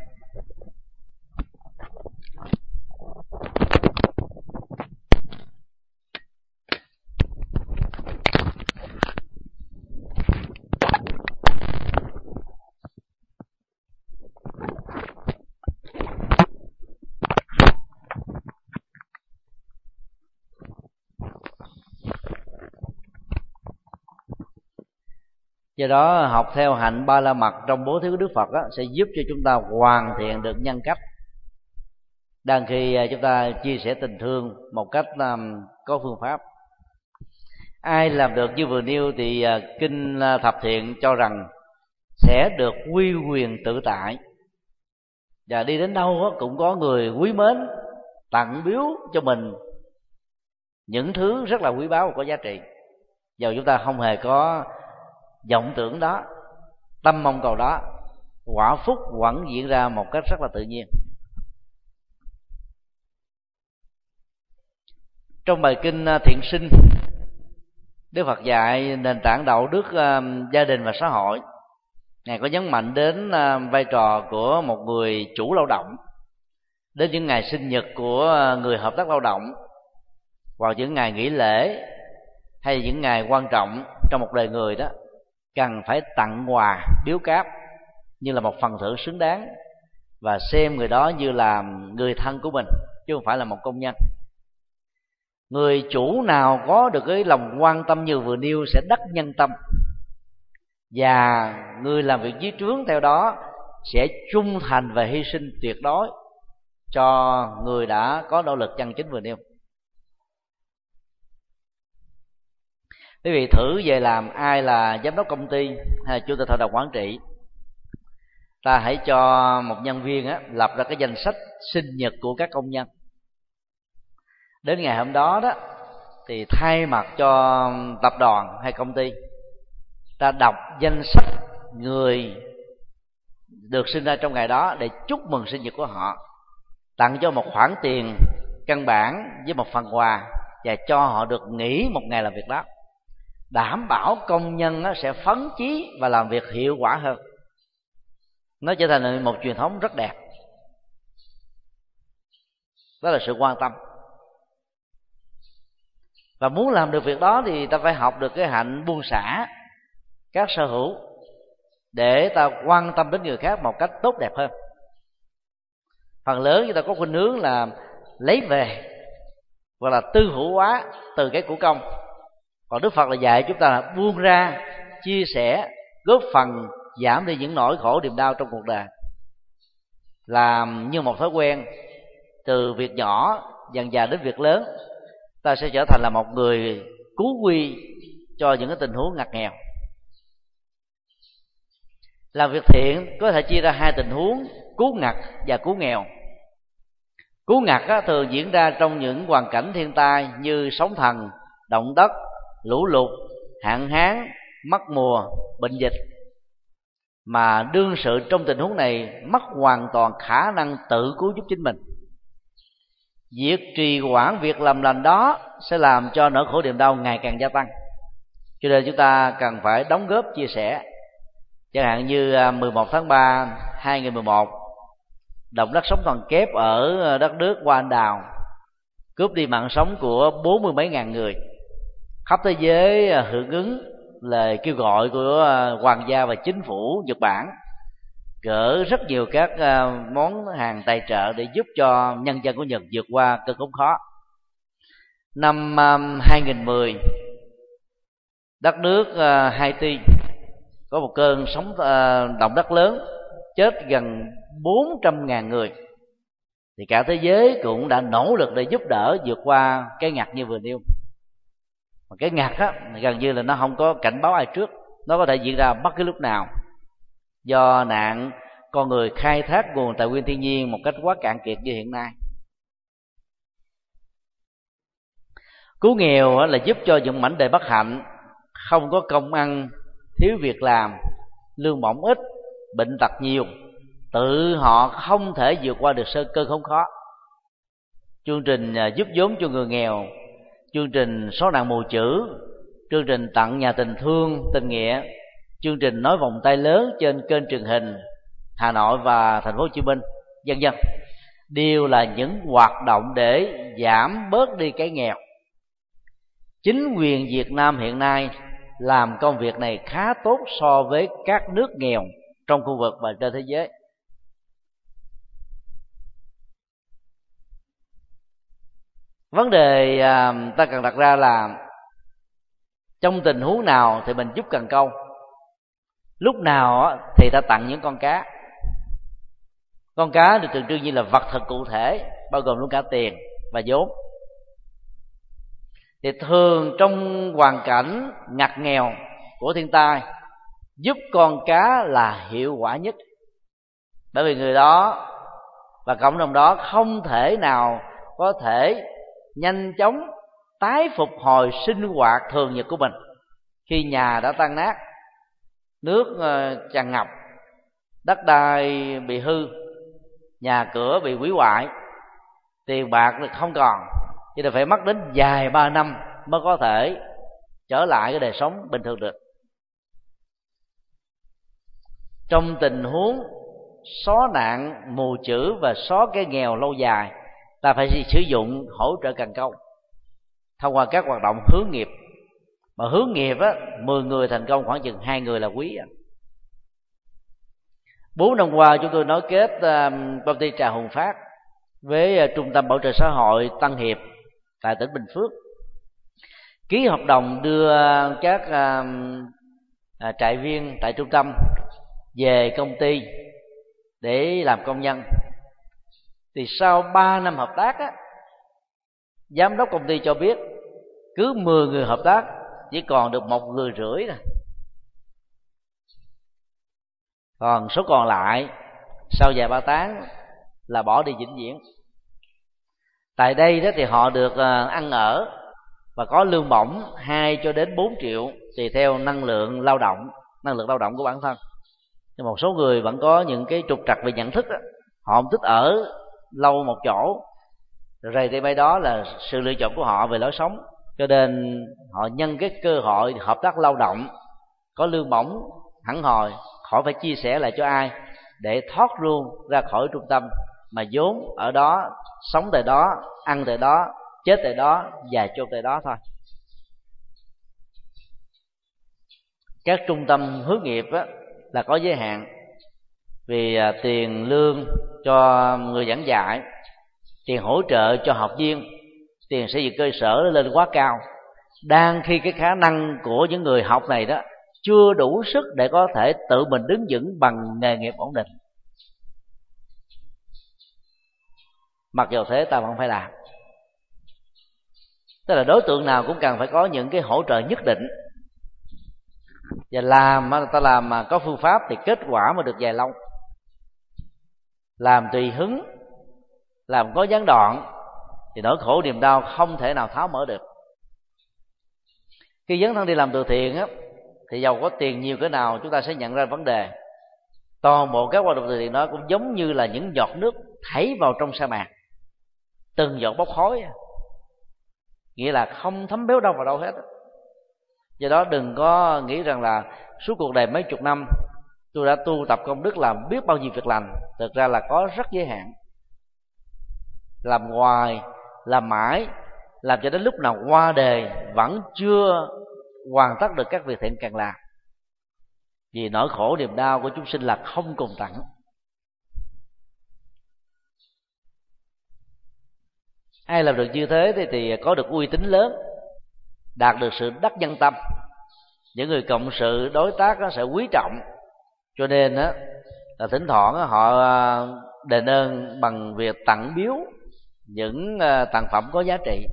Do đó học theo hạnh ba la mật trong bố thí của Đức Phật đó, sẽ giúp cho chúng ta hoàn thiện được nhân cách. Đang khi chúng ta chia sẻ tình thương một cách um, có phương pháp. Ai làm được như vừa nêu thì uh, kinh uh, Thập Thiện cho rằng sẽ được quy quyền tự tại, và đi đến đâu đó, cũng có người quý mến tặng biếu cho mình những thứ rất là quý báu và có giá trị, dầu chúng ta không hề có vọng tưởng đó, tâm mong cầu đó, quả phúc vẫn diễn ra một cách rất là tự nhiên. Trong bài kinh Thiện Sinh, Đức Phật dạy nền tảng đạo đức uh, gia đình và xã hội. Ngài có nhấn mạnh đến uh, vai trò của một người chủ lao động, đến những ngày sinh nhật của người hợp tác lao động, hoặc những ngày nghỉ lễ hay những ngày quan trọng trong một đời người đó, cần phải tặng quà biếu cáp như là một phần thưởng xứng đáng, và xem người đó như là người thân của mình chứ không phải là một công nhân. Người chủ nào có được cái lòng quan tâm như vừa nêu sẽ đắc nhân tâm, và người làm việc dưới trướng theo đó sẽ trung thành và hy sinh tuyệt đối cho người đã có nỗ lực chân chính vừa nêu. Quý vị thử về làm ai là giám đốc công ty hay là chủ tịch hội đồng quản trị, ta hãy cho một nhân viên á, lập ra cái danh sách sinh nhật của các công nhân. Đến ngày hôm đó đó thì thay mặt cho tập đoàn hay công ty, ta đọc danh sách người được sinh ra trong ngày đó để chúc mừng sinh nhật của họ, tặng cho một khoản tiền căn bản với một phần quà, và cho họ được nghỉ một ngày làm việc đó, đảm bảo công nhân sẽ phấn chí và làm việc hiệu quả hơn. Nó trở thành một truyền thống rất đẹp. Đó là sự quan tâm. Và muốn làm được việc đó thì ta phải học được cái hạnh buông xả các sở hữu, để ta quan tâm đến người khác một cách tốt đẹp hơn. Phần lớn chúng ta có khuynh hướng là lấy về hoặc là tư hữu hóa từ cái của công. Còn Đức Phật là dạy chúng ta là buông ra, chia sẻ, góp phần giảm đi những nỗi khổ niềm đau trong cuộc đời. Làm như một thói quen, từ việc nhỏ dần dà đến việc lớn, ta sẽ trở thành là một người cứu quy cho những cái tình huống ngặt nghèo. Làm việc thiện có thể chia ra hai tình huống cứu ngặt và cứu nghèo. Cứu ngặt á, thường diễn ra trong những hoàn cảnh thiên tai như sóng thần, động đất, lũ lụt, hạn hán, mất mùa, bệnh dịch, mà đương sự trong tình huống này mất hoàn toàn khả năng tự cứu giúp chính mình. Việc trì hoãn việc làm lành đó sẽ làm cho nỗi khổ niềm đau ngày càng gia tăng. Cho nên chúng ta cần phải đóng góp chia sẻ. Chẳng hạn như mười một tháng ba hai nghìn mười một, động đất sóng thần kép ở đất nước Hoa Anh Đào cướp đi mạng sống của bốn mươi mấy ngàn người. Khắp thế giới hưởng ứng lời kêu gọi của hoàng gia và chính phủ Nhật Bản, gỡ rất nhiều các món hàng tài trợ để giúp cho nhân dân của Nhật vượt qua cơn khốn khó. Năm hai nghìn mười, đất nước Haiti có một cơn sóng động đất lớn, chết gần bốn trăm ngàn người. Thì cả thế giới cũng đã nỗ lực để giúp đỡ vượt qua cái ngặt như vừa nêu. Cái ngặt á, gần như là nó không có cảnh báo ai trước, nó có thể diễn ra bất cứ lúc nào, do nạn con người khai thác nguồn tài nguyên thiên nhiên một cách quá cạn kiệt như hiện nay. Cứu nghèo là giúp cho những mảnh đời bất hạnh, không có công ăn, thiếu việc làm, lương bổng ít, bệnh tật nhiều, tự họ không thể vượt qua được sơ cơn khốn khó. Chương trình giúp vốn cho người nghèo, chương trình xóa nạn mù chữ, chương trình tặng nhà tình thương tình nghĩa, chương trình nói vòng tay lớn trên kênh truyền hình Hà Nội và Thành phố Hồ Chí Minh, vân vân, đều là những hoạt động để giảm bớt đi cái nghèo. Chính quyền Việt Nam hiện nay làm công việc này khá tốt so với các nước nghèo trong khu vực và trên thế giới. Vấn đề à, ta cần đặt ra là trong tình huống nào thì mình giúp cần câu, lúc nào thì ta tặng những con cá. Con cá được tượng trưng như là vật thực cụ thể, bao gồm luôn cả tiền và vốn. Thì thường trong hoàn cảnh ngặt nghèo của thiên tai, giúp con cá là hiệu quả nhất, bởi vì người đó và cộng đồng đó không thể nào có thể nhanh chóng tái phục hồi sinh hoạt thường nhật của mình khi nhà đã tan nát, nước tràn ngập, đất đai bị hư, nhà cửa bị hủy hoại, tiền bạc không còn, cho nên phải mất đến vài ba năm mới có thể trở lại cái đời sống bình thường được. Trong tình huống xóa nạn mù chữ và xóa cái nghèo lâu dài, ta phải sử dụng hỗ trợ cần câu thông qua các hoạt động hướng nghiệp. Mà hướng nghiệp á, mười người thành công khoảng chừng hai người là quý. Bốn năm qua chúng tôi nối kết công ty Trà Hùng Phát với Trung tâm Bảo trợ xã hội Tân Hiệp tại tỉnh Bình Phước, ký hợp đồng đưa các trại viên tại trung tâm về công ty để làm công nhân. Thì sau ba năm hợp tác á, giám đốc công ty cho biết cứ mười người hợp tác chỉ còn được một người rưỡi nè, còn số còn lại sau vài ba tháng là bỏ đi vĩnh viễn. Tại đây đó thì họ được ăn ở và có lương bổng hai cho đến bốn triệu tùy theo năng lượng lao động, năng lượng lao động của bản thân. Nhưng một số người vẫn có những cái trục trặc về nhận thức đó. Họ không thích ở lâu một chỗ, rồi thì bây đó là sự lựa chọn của họ về lối sống, cho nên họ nhân cái cơ hội hợp tác lao động có lương bổng hẳn hoi, khỏi phải chia sẻ lại cho ai, để thoát luôn ra khỏi trung tâm, mà vốn ở đó, sống tại đó, ăn tại đó, chết tại đó và chôn tại đó thôi. Các trung tâm hướng nghiệp á, là có giới hạn, vì tiền lương cho người giảng dạy, tiền hỗ trợ cho học viên, tiền xây dựng cơ sở lên quá cao, đang khi cái khả năng của những người học này đó chưa đủ sức để có thể tự mình đứng vững bằng nghề nghiệp ổn định. Mặc dù thế ta vẫn phải làm. Tức là đối tượng nào cũng cần phải có những cái hỗ trợ nhất định, và làm ta làm mà có phương pháp thì kết quả mới được dài lâu. làm tùy hứng, làm có gián đoạn, thì nỗi khổ niềm đau không thể nào tháo mở được. Khi dấn thân đi làm từ thiện á, thì giàu có tiền nhiều cỡ nào chúng ta sẽ nhận ra vấn đề toàn bộ các hoạt động từ thiện đó cũng giống như là những giọt nước thảy vào trong sa mạc, từng giọt bốc khói, nghĩa là không thấm béo đâu vào đâu hết. Do đó đừng có nghĩ rằng là suốt cuộc đời mấy chục năm tôi đã tu tập công đức làm biết bao nhiêu việc lành. Thực ra là có rất giới hạn. Làm hoài, làm mãi, làm cho đến lúc nào qua đời vẫn chưa hoàn tất được các việc thiện cần làm. Vì nỗi khổ niềm đau của chúng sinh là không cùng tận. Ai làm được như thế thì, thì có được uy tín lớn, đạt được sự đắc nhân tâm. Những người cộng sự đối tác sẽ quý trọng. Cho nên á, là thỉnh thoảng họ đền ơn bằng việc tặng biếu những tặng phẩm có giá trị.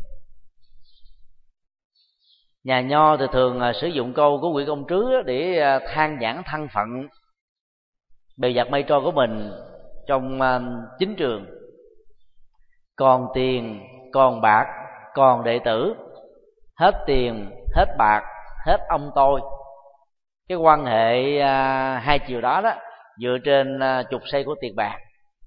Nhà nho thì thường sử dụng câu của Nguyễn Công Trứ để than vãn thân phận bề dạt mây trôi của mình trong chính trường. Còn tiền, còn bạc, còn đệ tử, hết tiền, hết bạc, hết ông tôi. Cái quan hệ hai chiều đó đó dựa trên trục xây của tiền bạc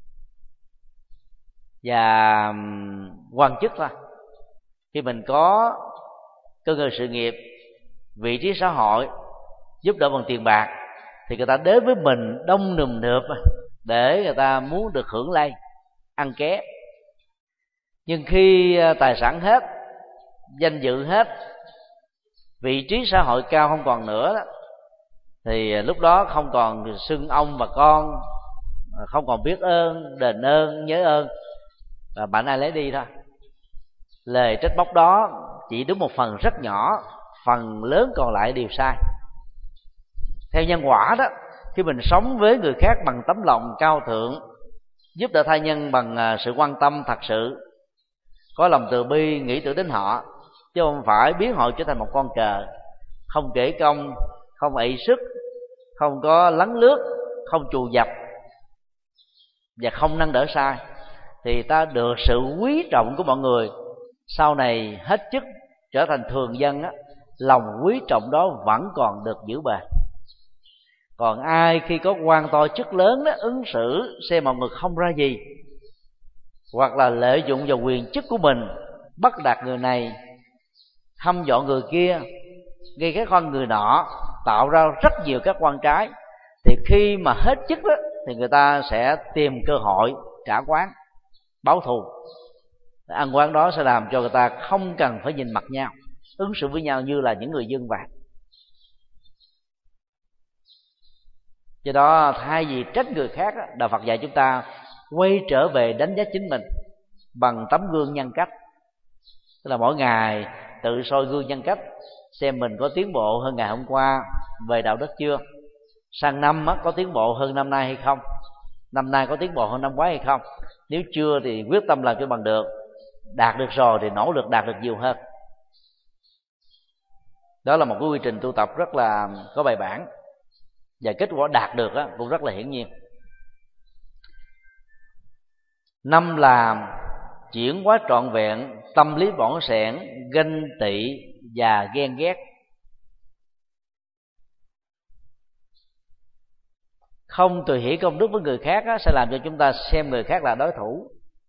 và quan chức thôi. Khi mình có cơ ngơi sự nghiệp, vị trí xã hội, giúp đỡ bằng tiền bạc, thì người ta đến với mình đông nườm nượp để người ta muốn được hưởng lây, ăn ké. Nhưng khi tài sản hết, danh dự hết, vị trí xã hội cao không còn nữa đó, thì lúc đó không còn xưng ông và con, không còn biết ơn, đền ơn, nhớ ơn, và bạn ai lấy đi thôi. Lời trách móc đó chỉ đúng một phần rất nhỏ, phần lớn còn lại đều sai. Theo nhân quả đó, khi mình sống với người khác bằng tấm lòng cao thượng, giúp đỡ tha nhân bằng sự quan tâm thật sự, có lòng từ bi nghĩ tưởng đến họ, chứ không phải biến họ trở thành một con cờ, không kể công, không ỷ sức, không có lấn lướt, không trù dập và không nâng đỡ sai, thì ta được sự quý trọng của mọi người. Sau này hết chức trở thành thường dân á, lòng quý trọng đó vẫn còn được giữ bền. Còn ai khi có quan to chức lớn đó, ứng xử xem mọi người không ra gì, hoặc là lợi dụng vào quyền chức của mình bắt đạt người này, hăm dọa người kia, gây cái con người nọ, tạo ra rất nhiều các quan trái, thì khi mà hết chức đó, thì người ta sẽ tìm cơ hội trả oán, báo thù. Ăn oán đó sẽ làm cho người ta không cần phải nhìn mặt nhau, ứng xử với nhau như là những người dân vàng. Do đó thay vì trách người khác, Đạo Phật dạy chúng ta quay trở về đánh giá chính mình bằng tấm gương nhân cách. Tức là mỗi ngày tự soi gương nhân cách, xem mình có tiến bộ hơn ngày hôm qua về đạo đức chưa, sang năm có tiến bộ hơn năm nay hay không, năm nay có tiến bộ hơn năm ngoái hay không. Nếu chưa thì quyết tâm làm cho bằng được, đạt được rồi thì nỗ lực đạt được nhiều hơn. Đó là một cái quy trình tu tập rất là có bài bản, và kết quả đạt được cũng rất là hiển nhiên. Năm là chuyển hóa trọn vẹn tâm lý bỏng sẻn, ganh tị và ghen ghét. Không tùy hỷ công đức với người khác sẽ làm cho chúng ta xem người khác là đối thủ.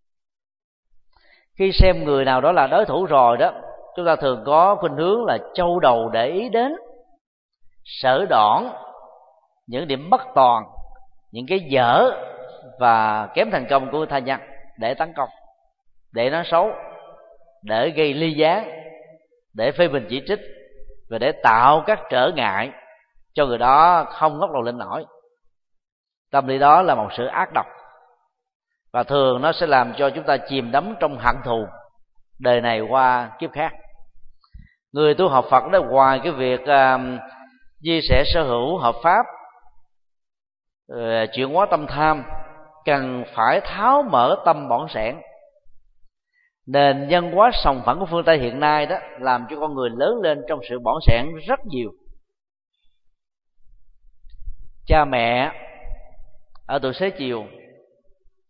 Khi xem người nào đó là đối thủ rồi đó, chúng ta thường có khuynh hướng là châu đầu để ý đến, sở đoản những điểm bất toàn, những cái dở và kém thành công của tha nhân để tấn công, để nói xấu, để gây ly gián, để phê bình chỉ trích, và để tạo các trở ngại cho người đó không ngóc đầu lên nổi. Tâm lý đó là một sự ác độc, và thường nó sẽ làm cho chúng ta chìm đắm trong hận thù đời này qua kiếp khác. Người tu học Phật đó, ngoài cái việc uh, chia sẻ sở hữu hợp pháp, uh, chuyển hóa tâm tham, cần phải tháo mở tâm bỏng sẻn. Nền văn hóa sòng phẳng của phương Tây hiện nay đó làm cho con người lớn lên trong sự bỏng sẻn rất nhiều. Cha mẹ ở tuổi xế chiều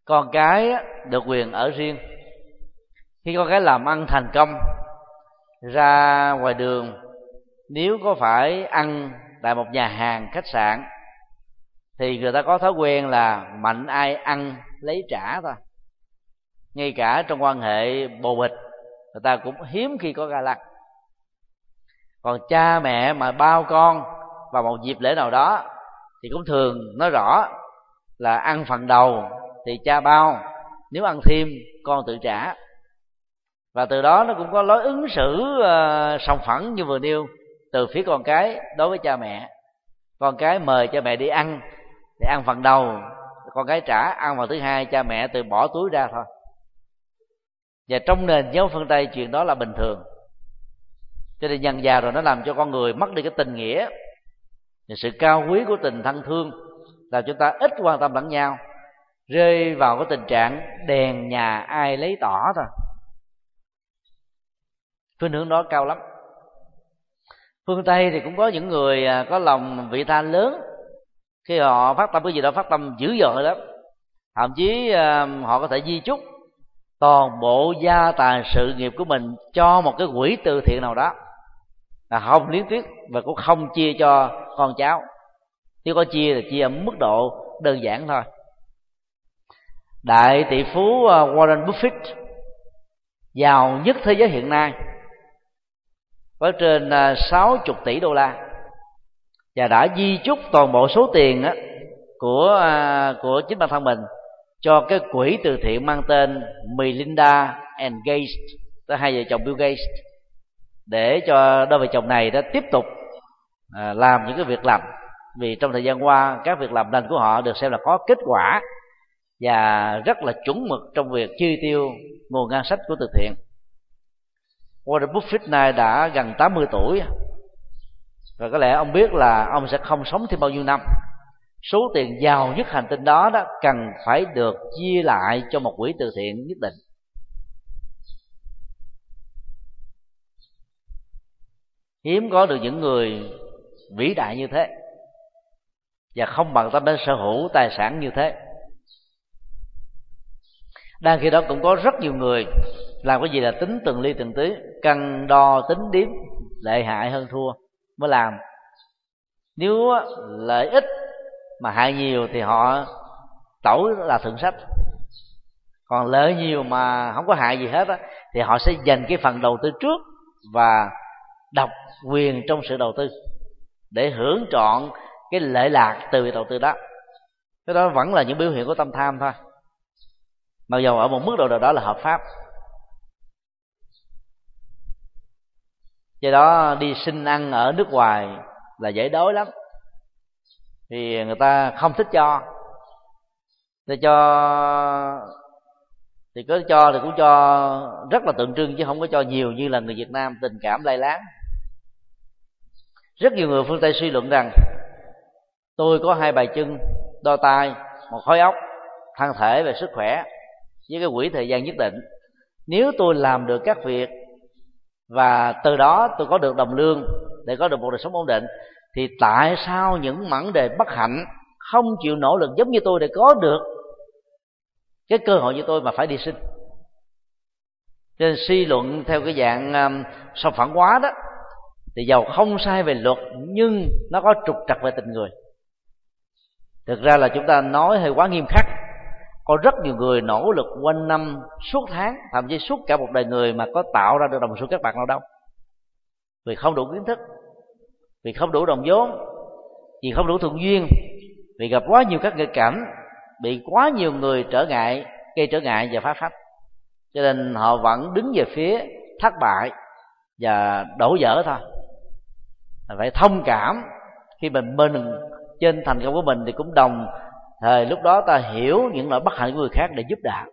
con cái được quyền ở riêng. Khi con cái làm ăn thành công, ra ngoài đường, nếu có phải ăn tại một nhà hàng, khách sạn, thì người ta có thói quen là mạnh ai ăn lấy trả thôi. Ngay cả trong quan hệ bồ bịch, người ta cũng hiếm khi có ga lăng. Còn cha mẹ mà bao con vào một dịp lễ nào đó thì cũng thường nói rõ là ăn phần đầu thì cha bao, nếu ăn thêm con tự trả. Và từ đó nó cũng có lối ứng xử uh, sòng phẳng như vừa nêu từ phía con cái đối với cha mẹ. Con cái mời cha mẹ đi ăn thì ăn phần đầu, con cái trả, ăn phần thứ hai cha mẹ tự bỏ túi ra thôi. Và trong nền giáo phương Tây, chuyện đó là bình thường. Cho nên dần dà rồi nó làm cho con người mất đi cái tình nghĩa, sự cao quý của tình thân thương, làm chúng ta ít quan tâm lẫn nhau, rơi vào cái tình trạng đèn nhà ai lấy tỏ thôi. Khuynh hướng đó cao lắm. Phương Tây thì cũng có những người có lòng vị tha lớn, khi họ phát tâm cái gì đó phát tâm dữ dội lắm, thậm chí họ có thể di chúc toàn bộ gia tài sự nghiệp của mình cho một cái quỹ từ thiện nào đó, là không liếng tiếc và cũng không chia cho con cháu. Nếu có chia thì chia ở mức độ đơn giản thôi. Đại tỷ phú Warren Buffett, giàu nhất thế giới hiện nay, có trên sáu mươi tỷ đô la, và đã di chúc toàn bộ số tiền của của chính bản thân mình cho cái quỹ từ thiện mang tên Melinda and Gates, tới hai vợ chồng Bill Gates, để cho đôi vợ chồng này đã tiếp tục à, làm những cái việc lành. Vì trong thời gian qua, các việc làm lành của họ được xem là có kết quả và rất là chuẩn mực trong việc chi tiêu nguồn ngân sách của từ thiện. Warren Buffett này đã gần tám mươi tuổi, và có lẽ ông biết là ông sẽ không sống thêm bao nhiêu năm. Số tiền giàu nhất hành tinh đó đó cần phải được chia lại cho một quỹ từ thiện nhất định. Hiếm có được những người vĩ đại như thế và không bận tâm đến sở hữu tài sản như thế. Đang khi đó cũng có rất nhiều người làm cái gì là tính từng ly từng tí, cân đo tính điếm, lợi hại hơn thua mới làm. Nếu lợi ích mà hại nhiều thì họ tẩu là thượng sách, còn lợi nhiều mà không có hại gì hết á, thì họ sẽ dành cái phần đầu tư trước và độc quyền trong sự đầu tư để hưởng trọn cái lợi lạc từ việc đầu tư đó. Cái đó vẫn là những biểu hiện của tâm tham thôi, mặc dù ở một mức độ nào đó là hợp pháp. Do đó đi xin ăn ở nước ngoài là dễ đói lắm, thì người ta không thích cho. Để cho thì có cho thì cũng cho rất là tượng trưng, chứ không có cho nhiều như là người Việt Nam tình cảm lay láng. Rất nhiều người phương Tây suy luận rằng tôi có hai bàn chân, đôi tay, một khối óc, thân thể và sức khỏe với cái quỹ thời gian nhất định. Nếu tôi làm được các việc và từ đó tôi có được đồng lương để có được một đời sống ổn định, thì tại sao những mảnh đề bất hạnh không chịu nỗ lực giống như tôi để có được cái cơ hội như tôi mà phải đi xin? Cho nên suy luận theo cái dạng um, song phản hóa đó, thì dầu không sai về luật nhưng nó có trục trặc về tình người. Thực ra là chúng ta nói hơi quá nghiêm khắc. Có rất nhiều người nỗ lực quanh năm suốt tháng, thậm chí suốt cả một đời người mà có tạo ra được đồng xu các bạc nào đâu. Vì không đủ kiến thức, vì không đủ đồng vốn, vì không đủ thuận duyên, vì gặp quá nhiều các nghịch cảnh, bị quá nhiều người trở ngại, gây trở ngại và phá phách, cho nên họ vẫn đứng về phía thất bại và đổ vỡ thôi. Phải thông cảm khi mình bên trên thành công của mình, thì cũng đồng thời lúc đó ta hiểu những nỗi bất hạnh của người khác để giúp đỡ.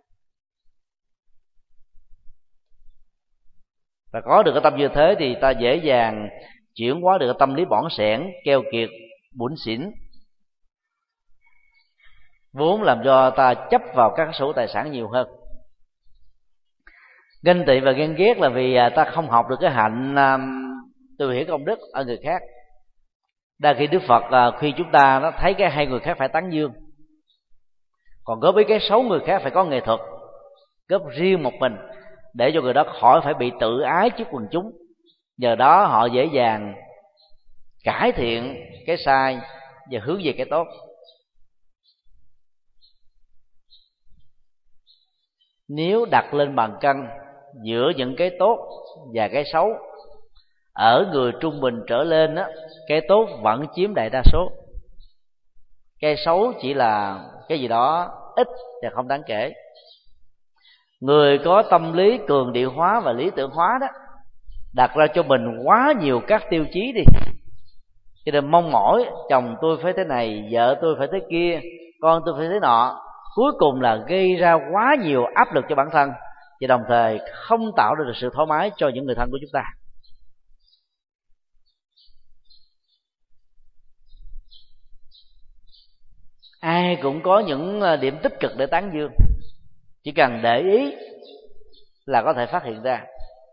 Và có được cái tâm như thế thì ta dễ dàng chuyển hóa được cái tâm lý bỏng sẻn, keo kiệt, bủn xỉn, vốn làm cho ta chấp vào các sở hữu tài sản nhiều hơn. Ganh tị và ghen ghét là vì ta không học được cái hạnh từ hiểu công đức ở người khác. Đa khi Đức Phật khuyên chúng ta nó thấy cái hay người khác phải tán dương. Còn góp ý cái xấu người khác phải có nghệ thuật, góp riêng một mình, để cho người đó khỏi phải bị tự ái trước quần chúng. Nhờ đó họ dễ dàng cải thiện cái sai và hướng về cái tốt. Nếu đặt lên bàn cân giữa những cái tốt và cái xấu, ở người trung bình trở lên á, cái tốt vẫn chiếm đại đa số, cái xấu chỉ là cái gì đó ít và không đáng kể. Người có tâm lý cường điệu hóa và lý tưởng hóa đó, đặt ra cho mình quá nhiều các tiêu chí đi, cho nên mong mỏi chồng tôi phải thế này, vợ tôi phải thế kia, con tôi phải thế nọ, cuối cùng là gây ra quá nhiều áp lực cho bản thân, và đồng thời không tạo ra được sự thoải mái cho những người thân của chúng ta. Ai cũng có những điểm tích cực để tán dương, chỉ cần để ý là có thể phát hiện ra.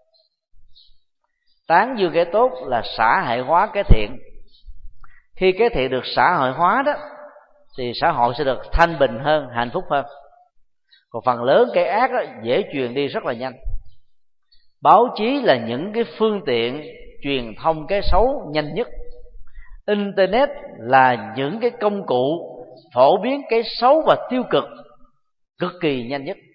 Tán dương cái tốt là xã hội hóa cái thiện. Khi cái thiện được xã hội hóa đó, thì xã hội sẽ được thanh bình hơn, hạnh phúc hơn. Còn phần lớn cái ác đó, dễ truyền đi rất là nhanh. Báo chí là những cái phương tiện truyền thông cái xấu nhanh nhất. Internet là những cái công cụ phổ biến cái xấu và tiêu cực cực kỳ nhanh nhất.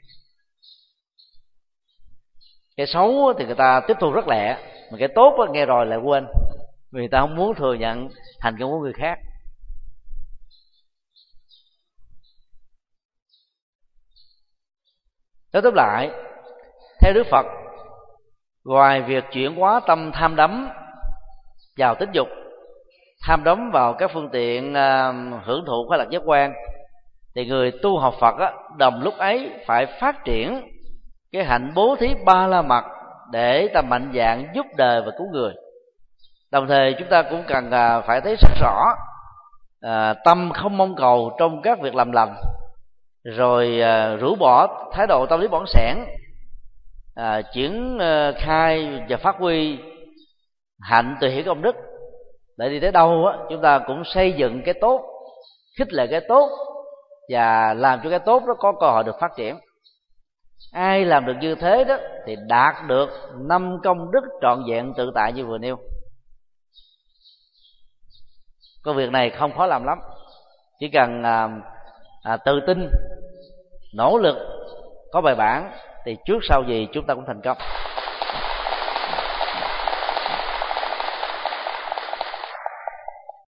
Cái xấu thì người ta tiếp thu rất lẹ, mà cái tốt đó, nghe rồi lại quên, vì người ta không muốn thừa nhận thành công của người khác. Nói tóm lại, theo Đức Phật, ngoài việc chuyển hóa tâm tham đắm vào tính dục, tham đắm vào các phương tiện hưởng thụ khoái lạc giác quan, thì người tu học Phật á, đồng lúc ấy phải phát triển cái hạnh bố thí ba la mật để ta mạnh dạn giúp đời và cứu người. Đồng thời chúng ta cũng cần phải thấy rất rõ à, tâm không mong cầu trong các việc làm lành, rồi à, rũ bỏ thái độ tâm lý bỏng sẻn, à, triển à, khai và phát huy hạnh tùy hỷ công đức. Để đi tới đâu á, chúng ta cũng xây dựng cái tốt, khích lệ cái tốt và làm cho cái tốt nó có cơ hội được phát triển. Ai làm được như thế đó thì đạt được năm công đức trọn vẹn tự tại như vừa nêu. Công việc này không khó làm lắm, chỉ cần à, à, tự tin, nỗ lực, có bài bản thì trước sau gì chúng ta cũng thành công.